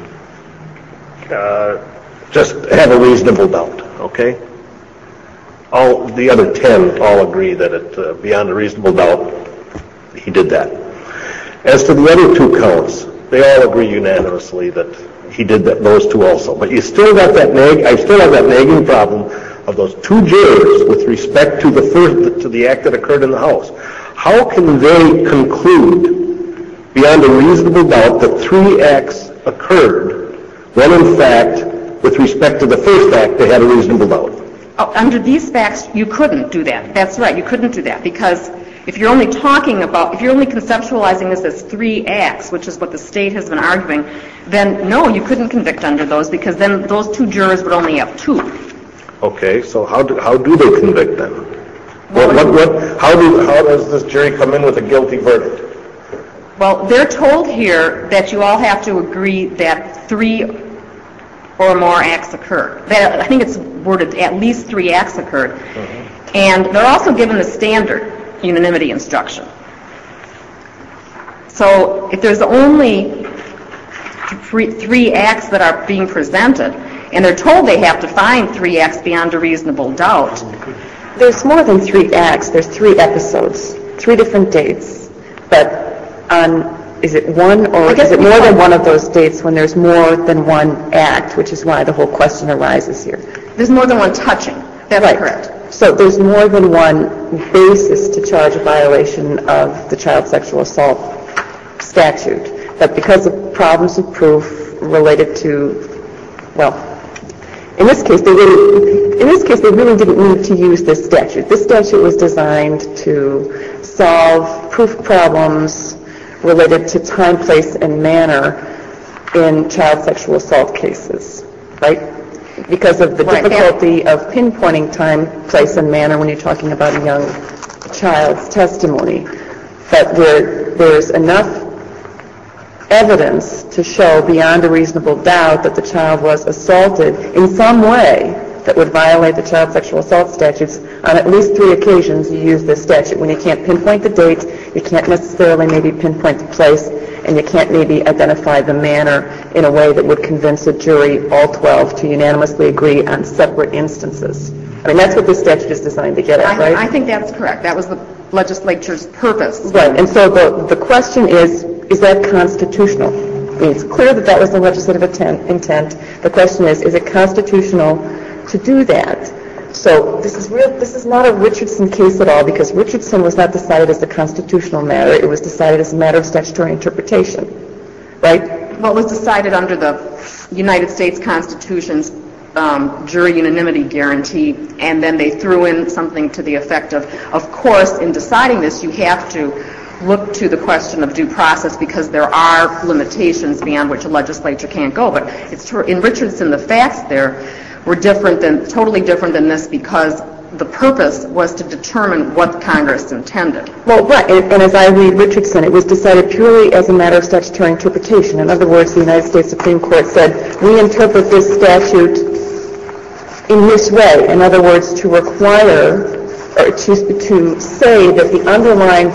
uh, just have a reasonable doubt, okay? All the other ten all agree that it, uh, beyond a reasonable doubt, he did that. As to the other two counts, they all agree unanimously that he did that, those two also. But you still got that nag. I still have that nagging problem of those two jurors with respect to the first, to the act that occurred in the house. How can they conclude beyond a reasonable doubt that three acts occurred when, in fact, with respect to the first act, they had a reasonable doubt? Oh, under these facts, you couldn't do that. That's right, you couldn't do that, because if you're only talking about, if you're only conceptualizing this as three acts, which is what the state has been arguing, then no, you couldn't convict under those, because then those two jurors would only have two. Okay, so how do, how do they convict them? What, what, what, how, do, how does this jury come in with a guilty verdict? Well, they're told here that you all have to agree that three or more acts occurred. That, I think it's worded at least three acts occurred. Mm-hmm. And they're also given the standard unanimity instruction. So if there's only three, three acts that are being presented, and they're told they have to find three acts beyond a reasonable doubt. There's more than three acts. There's three episodes, three different dates. But on, is it one or is it more than one of those dates when there's more than one act, which is why the whole question arises here? There's more than one touching. That's right. Correct. So there's more than one basis to charge a violation of the child sexual assault statute. But because of problems of proof related to, well, in this case, they really, in this case, they really didn't need to use this statute. This statute was designed to solve proof problems related to time, place, and manner in child sexual assault cases, right? Because of the right. difficulty of pinpointing time, place, and manner when you're talking about a young child's testimony. But where there's enough evidence to show beyond a reasonable doubt that the child was assaulted in some way that would violate the child sexual assault statutes, on at least three occasions you use this statute. When you can't pinpoint the date, you can't necessarily maybe pinpoint the place, and you can't maybe identify the manner in a way that would convince a jury, all twelve, to unanimously agree on separate instances. I mean, that's what this statute is designed to get at, I, right? I think that's correct. That was the legislature's purpose. Right, and so the, the question is, is that constitutional? I mean, it's clear that that was the legislative intent. intent. The question is, is it constitutional to do that? So this is real. This is not a Richardson case at all, because Richardson was not decided as a constitutional matter. It was decided as a matter of statutory interpretation, right? Well, it was decided under the United States Constitution's um, jury unanimity guarantee, and then they threw in something to the effect of, of course, in deciding this, you have to look to the question of due process because there are limitations beyond which a legislature can't go. But it's true, in Richardson, the facts there were different than, totally different than this, because the purpose was to determine what Congress intended. Well, right, and, and as I read Richardson, it was decided purely as a matter of statutory interpretation. In other words, the United States Supreme Court said, we interpret this statute in this way. In other words, to require, or to, to say that the underlying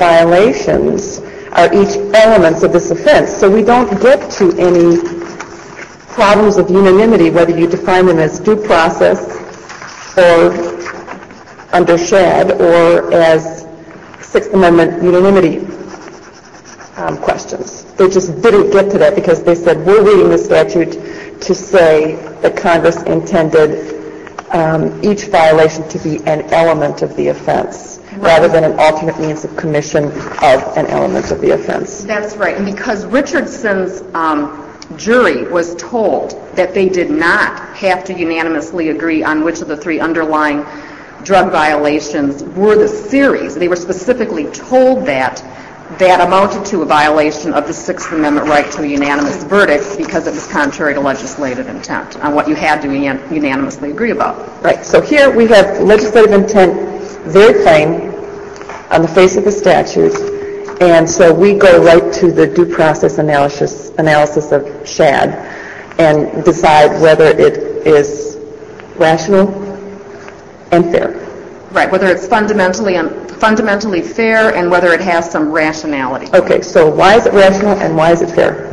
violations are each elements of this offense. So we don't get to any problems of unanimity, whether you define them as due process or under SHAD or as Sixth Amendment unanimity um, questions. They just didn't get to that because they said, we're reading the statute to say that Congress intended um, each violation to be an element of the offense, rather than an alternate means of commission of an element of the offense. That's right. And because Richardson's um, jury was told that they did not have to unanimously agree on which of the three underlying drug violations were the series, they were specifically told that, that amounted to a violation of the Sixth Amendment right to a unanimous verdict because it was contrary to legislative intent on what you had to unan- unanimously agree about. Right. So here we have legislative intent very plain on the face of the statute, and so we go right to the due process analysis analysis of SHAD and decide whether it is rational and fair. Right, whether it's fundamentally un- fundamentally fair and whether it has some rationality. Okay, so why is it rational and why is it fair?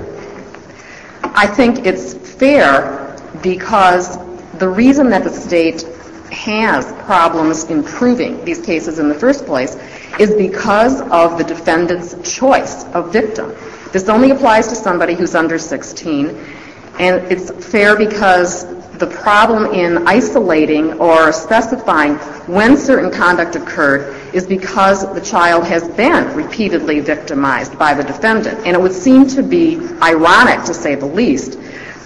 I think it's fair because the reason that the state has problems in proving these cases in the first place is because of the defendant's choice of victim. This only applies to somebody who's under sixteen, and it's fair because the problem in isolating or specifying when certain conduct occurred is because the child has been repeatedly victimized by the defendant. And it would seem to be ironic, to say the least,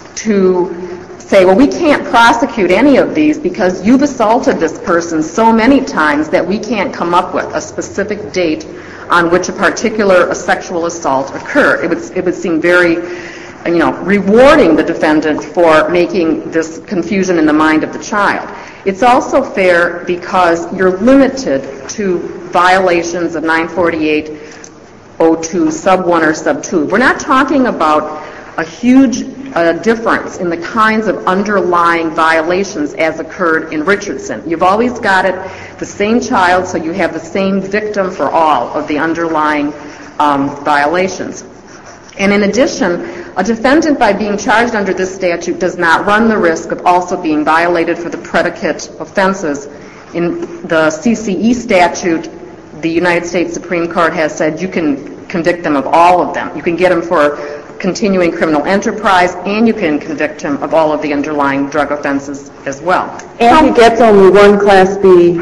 to say, well, we can't prosecute any of these because you've assaulted this person so many times that we can't come up with a specific date on which a particular sexual assault occurred. It would, it would seem very, you know, rewarding the defendant for making this confusion in the mind of the child. It's also fair because you're limited to violations of nine forty-eight oh two sub one or sub two. We're not talking about a huge uh, difference in the kinds of underlying violations as occurred in Richardson. You've always got it the same child, so you have the same victim for all of the underlying um, violations. And in addition, a defendant, by being charged under this statute, does not run the risk of also being violated for the predicate offenses. In the C C E statute, the United States Supreme Court has said you can convict them of all of them. You can get them for continuing criminal enterprise, and you can convict him of all of the underlying drug offenses as well. And he gets only one Class B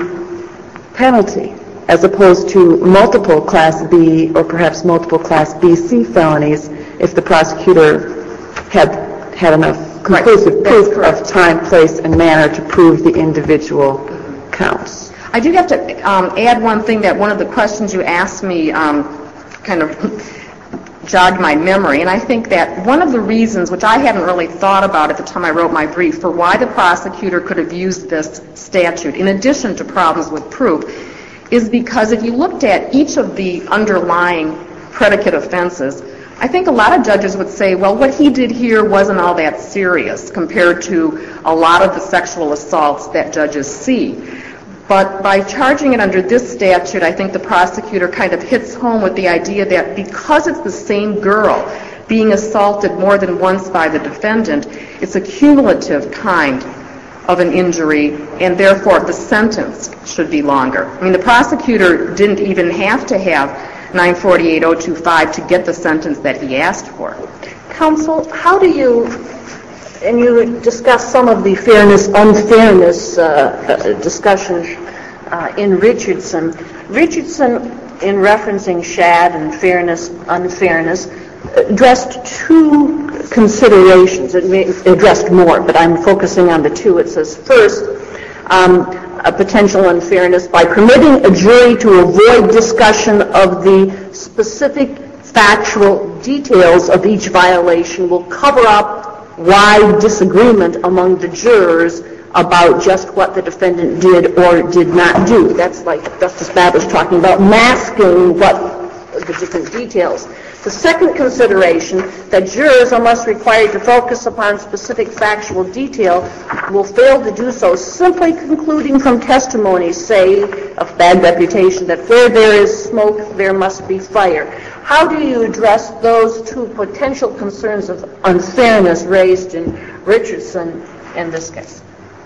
penalty, as opposed to multiple Class B or perhaps multiple Class B C felonies if the prosecutor had had enough conclusive right. proof of time, place, and manner to prove the individual counts. I do have to um, add one thing, that one of the questions you asked me um, kind of jogged my memory, and I think that one of the reasons, which I hadn't really thought about at the time I wrote my brief, for why the prosecutor could have used this statute, in addition to problems with proof, is because if you looked at each of the underlying predicate offenses, I think a lot of judges would say, well, what he did here wasn't all that serious compared to a lot of the sexual assaults that judges see. But by charging it under this statute, I think the prosecutor kind of hits home with the idea that because it's the same girl being assaulted more than once by the defendant, it's a cumulative kind of an injury, and therefore the sentence should be longer. I mean, the prosecutor didn't even have to have nine forty-eight oh two five to get the sentence that he asked for. Counsel, how do you, and you discussed some of the fairness, unfairness uh, discussion uh, in Richardson. Richardson, in referencing SHAD and fairness, unfairness, addressed two considerations. It may, addressed more, but I'm focusing on the two. It says, first, um, a potential unfairness by permitting a jury to avoid discussion of the specific factual details of each violation will cover up wide disagreement among the jurors about just what the defendant did or did not do. That's like Justice Babb was talking about, masking what the different details. The second consideration, that jurors, unless required to focus upon specific factual detail, will fail to do so, simply concluding from testimony, say, of bad reputation, that where there is smoke, there must be fire. How do you address those two potential concerns of unfairness raised in Richardson in this case?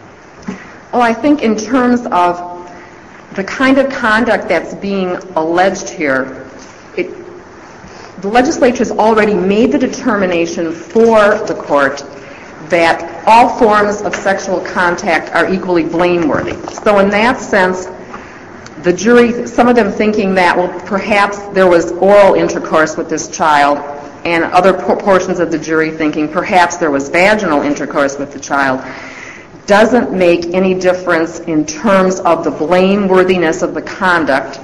Well, I think in terms of the kind of conduct that's being alleged here, it, the legislature's already made the determination for the court that all forms of sexual contact are equally blameworthy. So in that sense, the jury, some of them thinking that, well, perhaps there was oral intercourse with this child, and other portions of the jury thinking perhaps there was vaginal intercourse with the child, doesn't make any difference in terms of the blameworthiness of the conduct,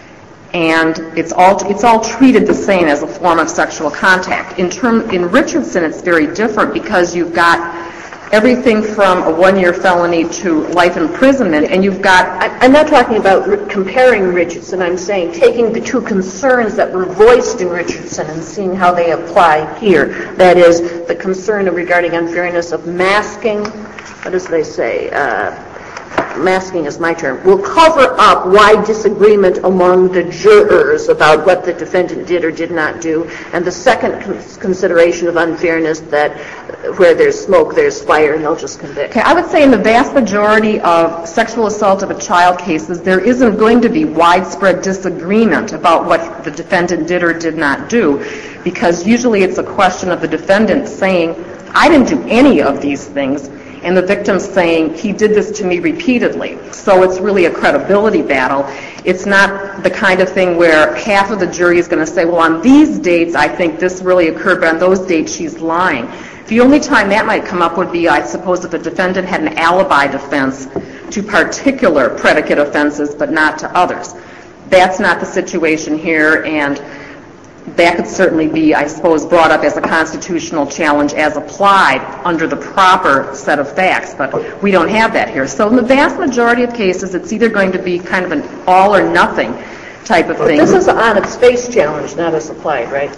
and it's all it's all treated the same as a form of sexual contact. In term in Richardson, it's very different because you've got everything from a one-year felony to life imprisonment, and you've got... I- I'm not talking about re- comparing Richardson. I'm saying taking the two concerns that were voiced in Richardson and seeing how they apply here. That is, the concern regarding unfairness of masking. What does they say? Uh, masking is my term. Will cover up wide disagreement among the jurors about what the defendant did or did not do. And the second cons- consideration of unfairness, that where there's smoke, there's fire, and they'll just convict. Okay, I would say in the vast majority of sexual assault of a child cases, there isn't going to be widespread disagreement about what the defendant did or did not do, because usually it's a question of the defendant saying, I didn't do any of these things, and the victim saying, he did this to me repeatedly. So it's really a credibility battle. It's not the kind of thing where half of the jury is going to say, well, on these dates, I think this really occurred, but on those dates, she's lying. The only time that might come up would be, I suppose, if a defendant had an alibi defense to particular predicate offenses, but not to others. That's not the situation here, and that could certainly be, I suppose, brought up as a constitutional challenge as applied under the proper set of facts, but we don't have that here. So in the vast majority of cases, it's either going to be kind of an all or nothing type of thing. This is on its face challenge, not as applied, right?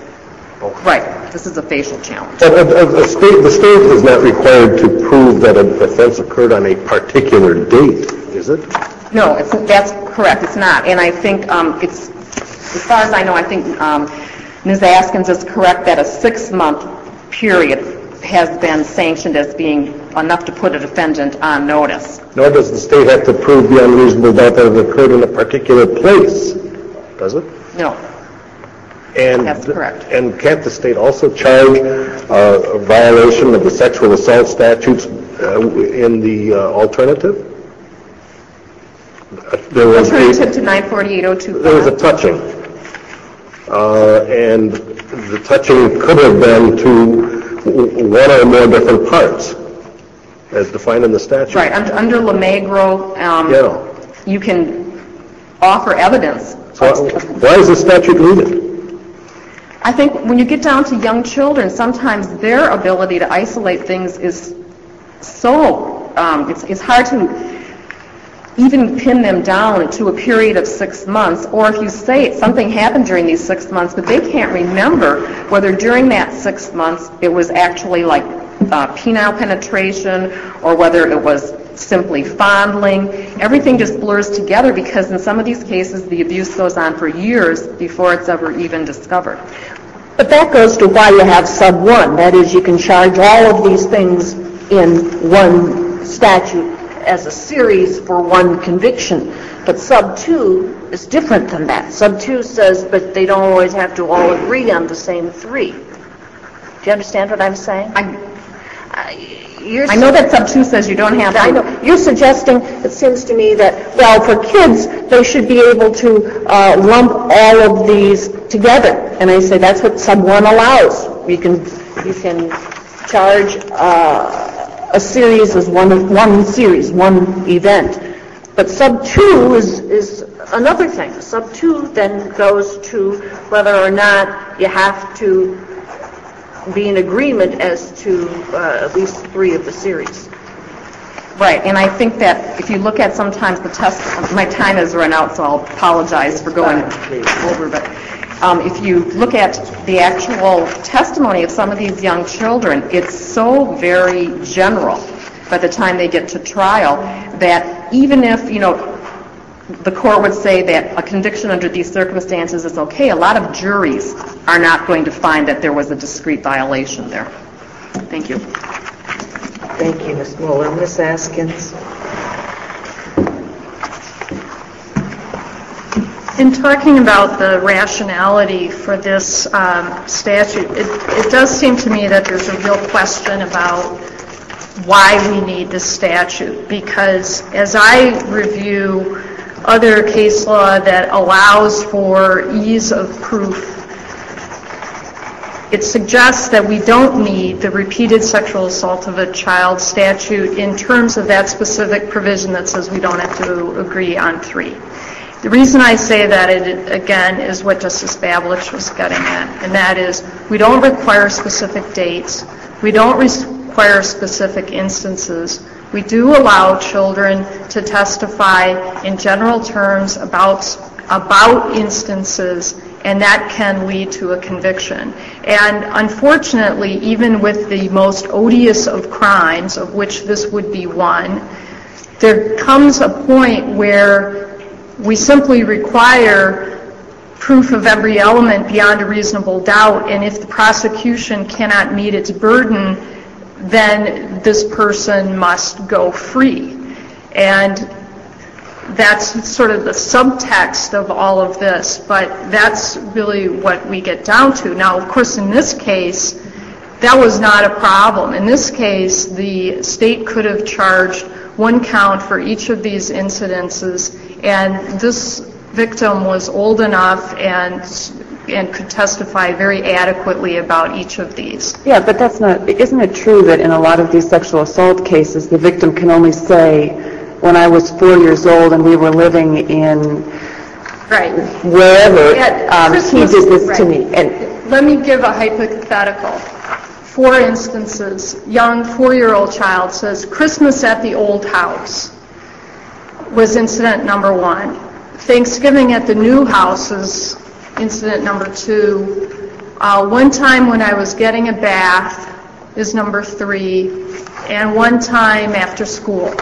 Right. This is a facial challenge. But a, a, a state, the state is not required to prove that an offense occurred on a particular date, is it? No, it's, that's correct. It's not. And I think um, it's, as far as I know, I think um, Miz Askins is correct that a six-month period has been sanctioned as being enough to put a defendant on notice. Nor does the state have to prove the unreasonable doubt that it occurred in a particular place, does it? No. And That's correct. And can't the state also charge uh, a violation of the sexual assault statutes uh, in the uh, alternative? Uh, there was Alternative a, to nine forty-eight oh two five. There was a touching, uh, and the touching could have been to one or more different parts, as defined in the statute. Right. Under, under Lamegro, um, Yeah. you can offer evidence. So why is the statute needed? I think when you get down to young children, sometimes their ability to isolate things is so, um, it's, it's hard to even pin them down to a period of six months. Or if you say something happened during these six months, but they can't remember whether during that six months it was actually like uh, penile penetration or whether it was simply fondling. Everything just blurs together because in some of these cases the abuse goes on for years before it's ever even discovered. But that goes to why you have sub one. That is, you can charge all of these things in one statute as a series for one conviction. But sub two is different than that. Sub two says, but they don't always have to all agree on the same three. Do you understand what I'm saying? I, I, you're I know that sub two says you don't have to. I know. You're suggesting, it seems to me, that, well, for kids, they should be able to uh, lump all of these together. And I say that's what sub one allows. You can, you can charge uh, a series as one, one series, one event. But sub two is, is another thing. Sub two then goes to whether or not you have to be in agreement as to uh, at least three of the series. Right, and I think that if you look at sometimes the test, my time has run out, so I'll apologize for going over, but um, if you look at the actual testimony of some of these young children, it's so very general by the time they get to trial that even if, you know, the court would say that a conviction under these circumstances is okay, a lot of juries are not going to find that there was a discrete violation there. Thank you. Thank you, Miz Mueller. Miz Askins? In talking about the rationality for this um, statute, it, it does seem to me that there's a real question about why we need this statute, because as I review other case law that allows for ease of proof, it suggests that we don't need the repeated sexual assault of a child statute in terms of that specific provision that says we don't have to agree on three. The reason I say that, it, again, is what Justice Bablich was getting at, and that is we don't require specific dates. We don't require specific instances. We do allow children to testify in general terms about, about instances, and that can lead to a conviction. And unfortunately, even with the most odious of crimes, of which this would be one, there comes a point where we simply require proof of every element beyond a reasonable doubt, and if the prosecution cannot meet its burden, then this person must go free. And that's sort of the subtext of all of this, but that's really what we get down to. Now, of course, in this case, that was not a problem. In this case, the state could have charged one count for each of these incidences, and this victim was old enough and and could testify very adequately about each of these. Yeah, but that's not, isn't it true that in a lot of these sexual assault cases, the victim can only say, when I was four years old and we were living in right. wherever, Yeah, um, he Christmas- did this right. to me. And Let me give a hypothetical. For instances, young four-year-old child says, Christmas at the old house was incident number one. Thanksgiving at the new house is incident number two. Uh, one time when I was getting a bath is number three. And one time after school.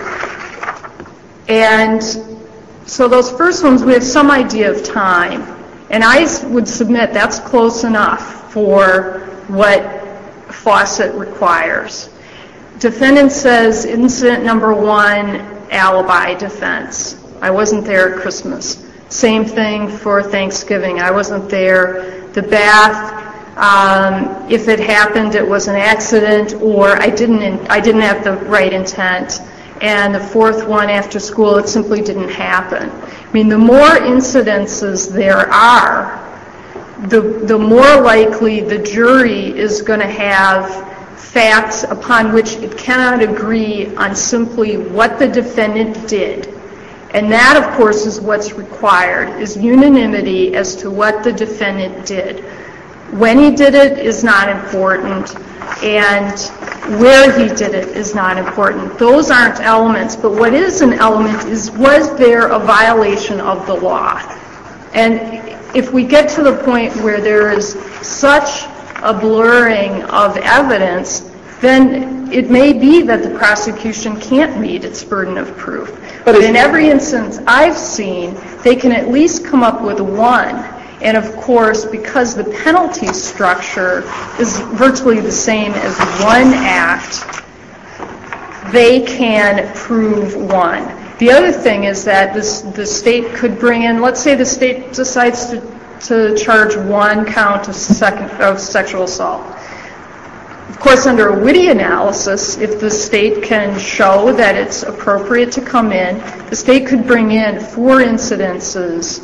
And so those first ones, we have some idea of time. And I would submit that's close enough for what Fawcett requires. Defendant says incident number one, alibi defense. I wasn't there at Christmas. Same thing for Thanksgiving. I wasn't there. The bath, um, if it happened, it was an accident, or I didn't. I didn't have the right intent. And the fourth one, after school, it simply didn't happen. I mean, the more incidences there are, the the more likely the jury is going to have facts upon which it cannot agree on simply what the defendant did. And that, of course, is what's required, is unanimity as to what the defendant did. When he did it is not important, and where he did it is not important. Those aren't elements, but what is an element is, was there a violation of the law? And if we get to the point where there is such a blurring of evidence, then it may be that the prosecution can't meet its burden of proof. But in every instance I've seen, they can at least come up with one. And of course, because the penalty structure is virtually the same as one act, they can prove one. The other thing is that this, the state could bring in, let's say the state decides to, to charge one count of, second, of sexual assault. Of course, under a Witte analysis, if the state can show that it's appropriate to come in, the state could bring in four incidences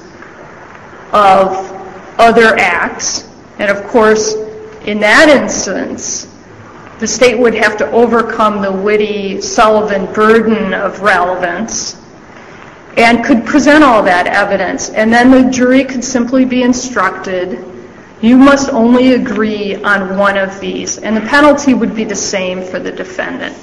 of other acts. And of course, in that instance, the state would have to overcome the Witte-Sullivan burden of relevance and could present all that evidence. And then the jury could simply be instructed, you must only agree on one of these. And the penalty would be the same for the defendant.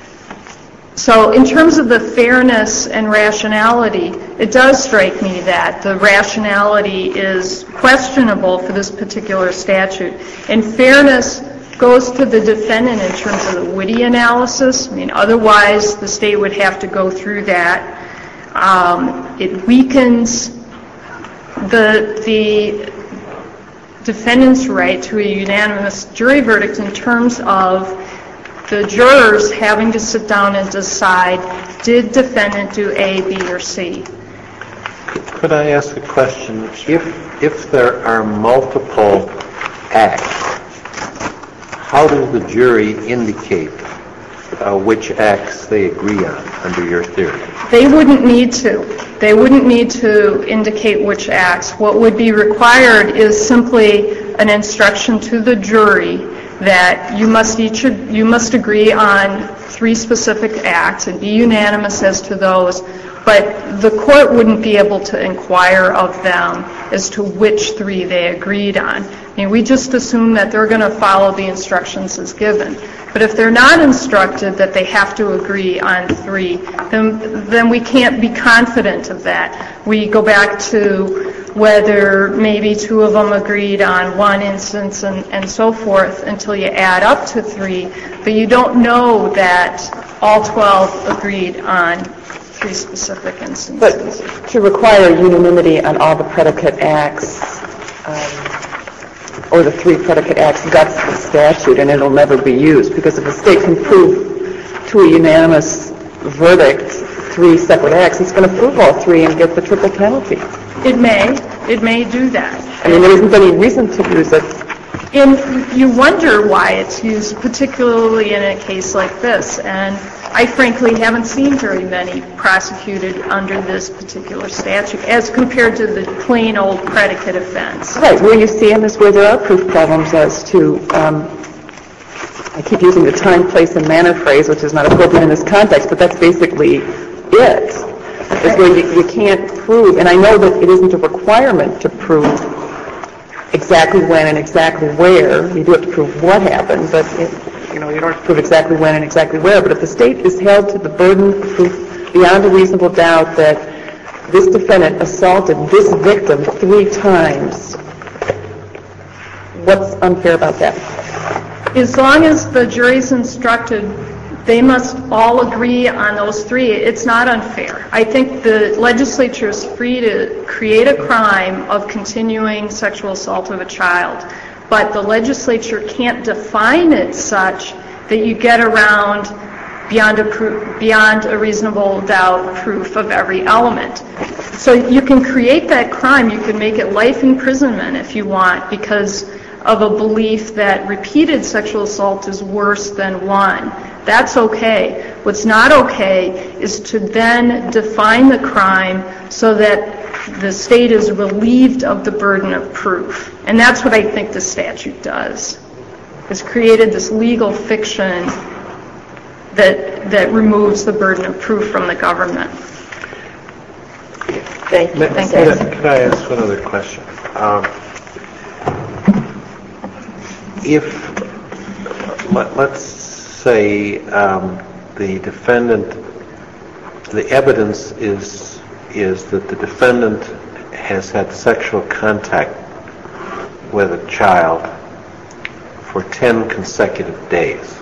So in terms of the fairness and rationality, it does strike me that the rationality is questionable for this particular statute. And fairness goes to the defendant in terms of the Witte analysis. I mean, otherwise the state would have to go through that. Um, it weakens the the defendant's right to a unanimous jury verdict in terms of the jurors having to sit down and decide, did defendant do A, B, or C? Could I ask a question? If if there are multiple acts, how does the jury indicate uh, which acts they agree on under your theory? They wouldn't need to. They wouldn't need to indicate which acts. What would be required is simply an instruction to the jury that you must each you must agree on three specific acts and be unanimous as to those. But the court wouldn't be able to inquire of them as to which three they agreed on. I mean, we just assume that they're going to follow the instructions as given. But if they're not instructed that they have to agree on three, then, then we can't be confident of that. We go back to whether maybe two of them agreed on one instance and, and so forth until you add up to three. But you don't know that all twelve agreed on three specific instances. But to require unanimity on all the predicate acts, um, or the three predicate acts, guts the statute, and it'll never be used. Because if a state can prove to a unanimous verdict three separate acts, it's going to prove all three and get the triple penalty. It may. It may do that. I mean, there isn't any reason to use it. And you wonder why it's used, particularly in a case like this. And I frankly haven't seen very many prosecuted under this particular statute as compared to the plain old predicate offense. Right. Where you see them is where there are proof problems as to, um, I keep using the time, place, and manner phrase, which is not appropriate in this context, but that's basically it. It's where you, you can't prove, and I know that it isn't a requirement to prove exactly when and exactly where. You do have to prove what happened, but it, you know, you don't have to prove exactly when and exactly where. But if the state is held to the burden of proof beyond a reasonable doubt that this defendant assaulted this victim three times, what's unfair about that? As long as the jury's instructed, they must all agree on those three. It's not unfair. I think the legislature is free to create a crime of continuing sexual assault of a child, but the legislature can't define it such that you get around beyond a, pro- beyond a reasonable doubt proof of every element. So you can create that crime. You can make it life imprisonment if you want, because of a belief that repeated sexual assault is worse than one. That's okay. What's not okay is to then define the crime so that the state is relieved of the burden of proof. And that's what I think the statute does. It's created this legal fiction that that removes the burden of proof from the government. Thank you. Thank Could you. I, could I ask one other question? Um, if, let, let's say um, the defendant, the evidence is is that the defendant has had sexual contact with a child for ten consecutive days.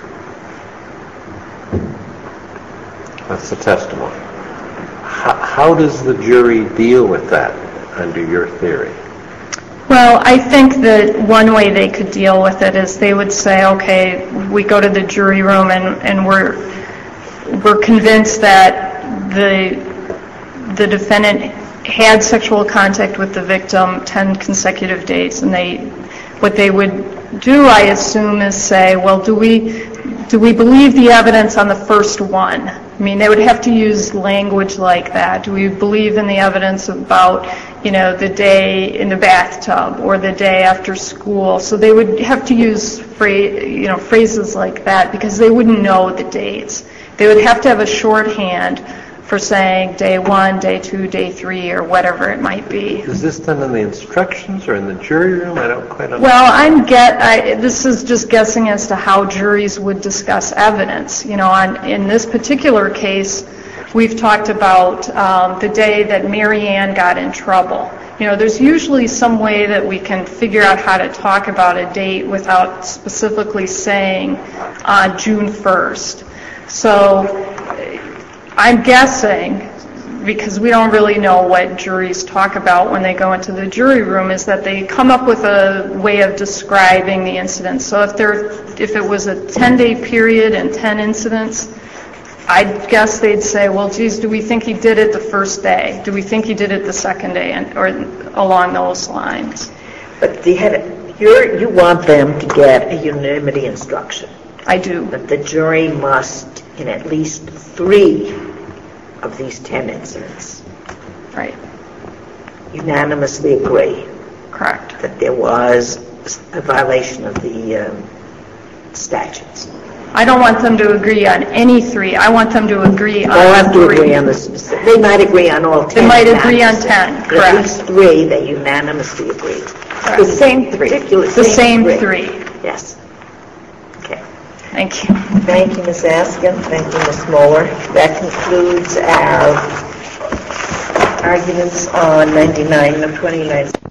That's the testimony. How, how does the jury deal with that under your theory? Well, I think that one way they could deal with it is they would say, okay, we go to the jury room and, and we're we're convinced that the the defendant had sexual contact with the victim ten consecutive days, and they what they would do, I assume, is say, well, do we do we believe the evidence on the first one? I mean, they would have to use language like that. Do we believe in the evidence about, you know, the day in the bathtub or the day after school? So they would have to use phrase, you know, phrases like that because they wouldn't know the dates. They would have to have a shorthand for saying day one, day two, day three, or whatever it might be. Is this done in the instructions or in the jury room? I don't quite understand. Well, I'm get. I, this is just guessing as to how juries would discuss evidence. You know, on, in this particular case, we've talked about um, the day that Mary Ann got in trouble. You know, there's usually some way that we can figure out how to talk about a date without specifically saying uh, June first. So I'm guessing because we don't really know what juries talk about when they go into the jury room, is that they come up with a way of describing the incident. So if there, if it was a ten-day period and ten incidents, I guess they'd say, well, geez, do we think he did it the first day? Do we think he did it the second day? And, or along those lines. But the head, you're, you want them to get a unanimity instruction. I do. That the jury must, in at least three of these ten incidents, Right. unanimously agree Correct. that there was a violation of the um, statutes. I don't want them to agree on any three. I want them to agree on They all have to three. agree on the specific, they might agree on all ten. They might agree on unanimously. ten, But correct. at least three, they unanimously agree. The same three. Particular- The same three. Yes. Okay. Thank you. Thank you, Miz Askin. Thank you, Miz Moeller. That concludes our arguments on ninety-nine of twenty-nine.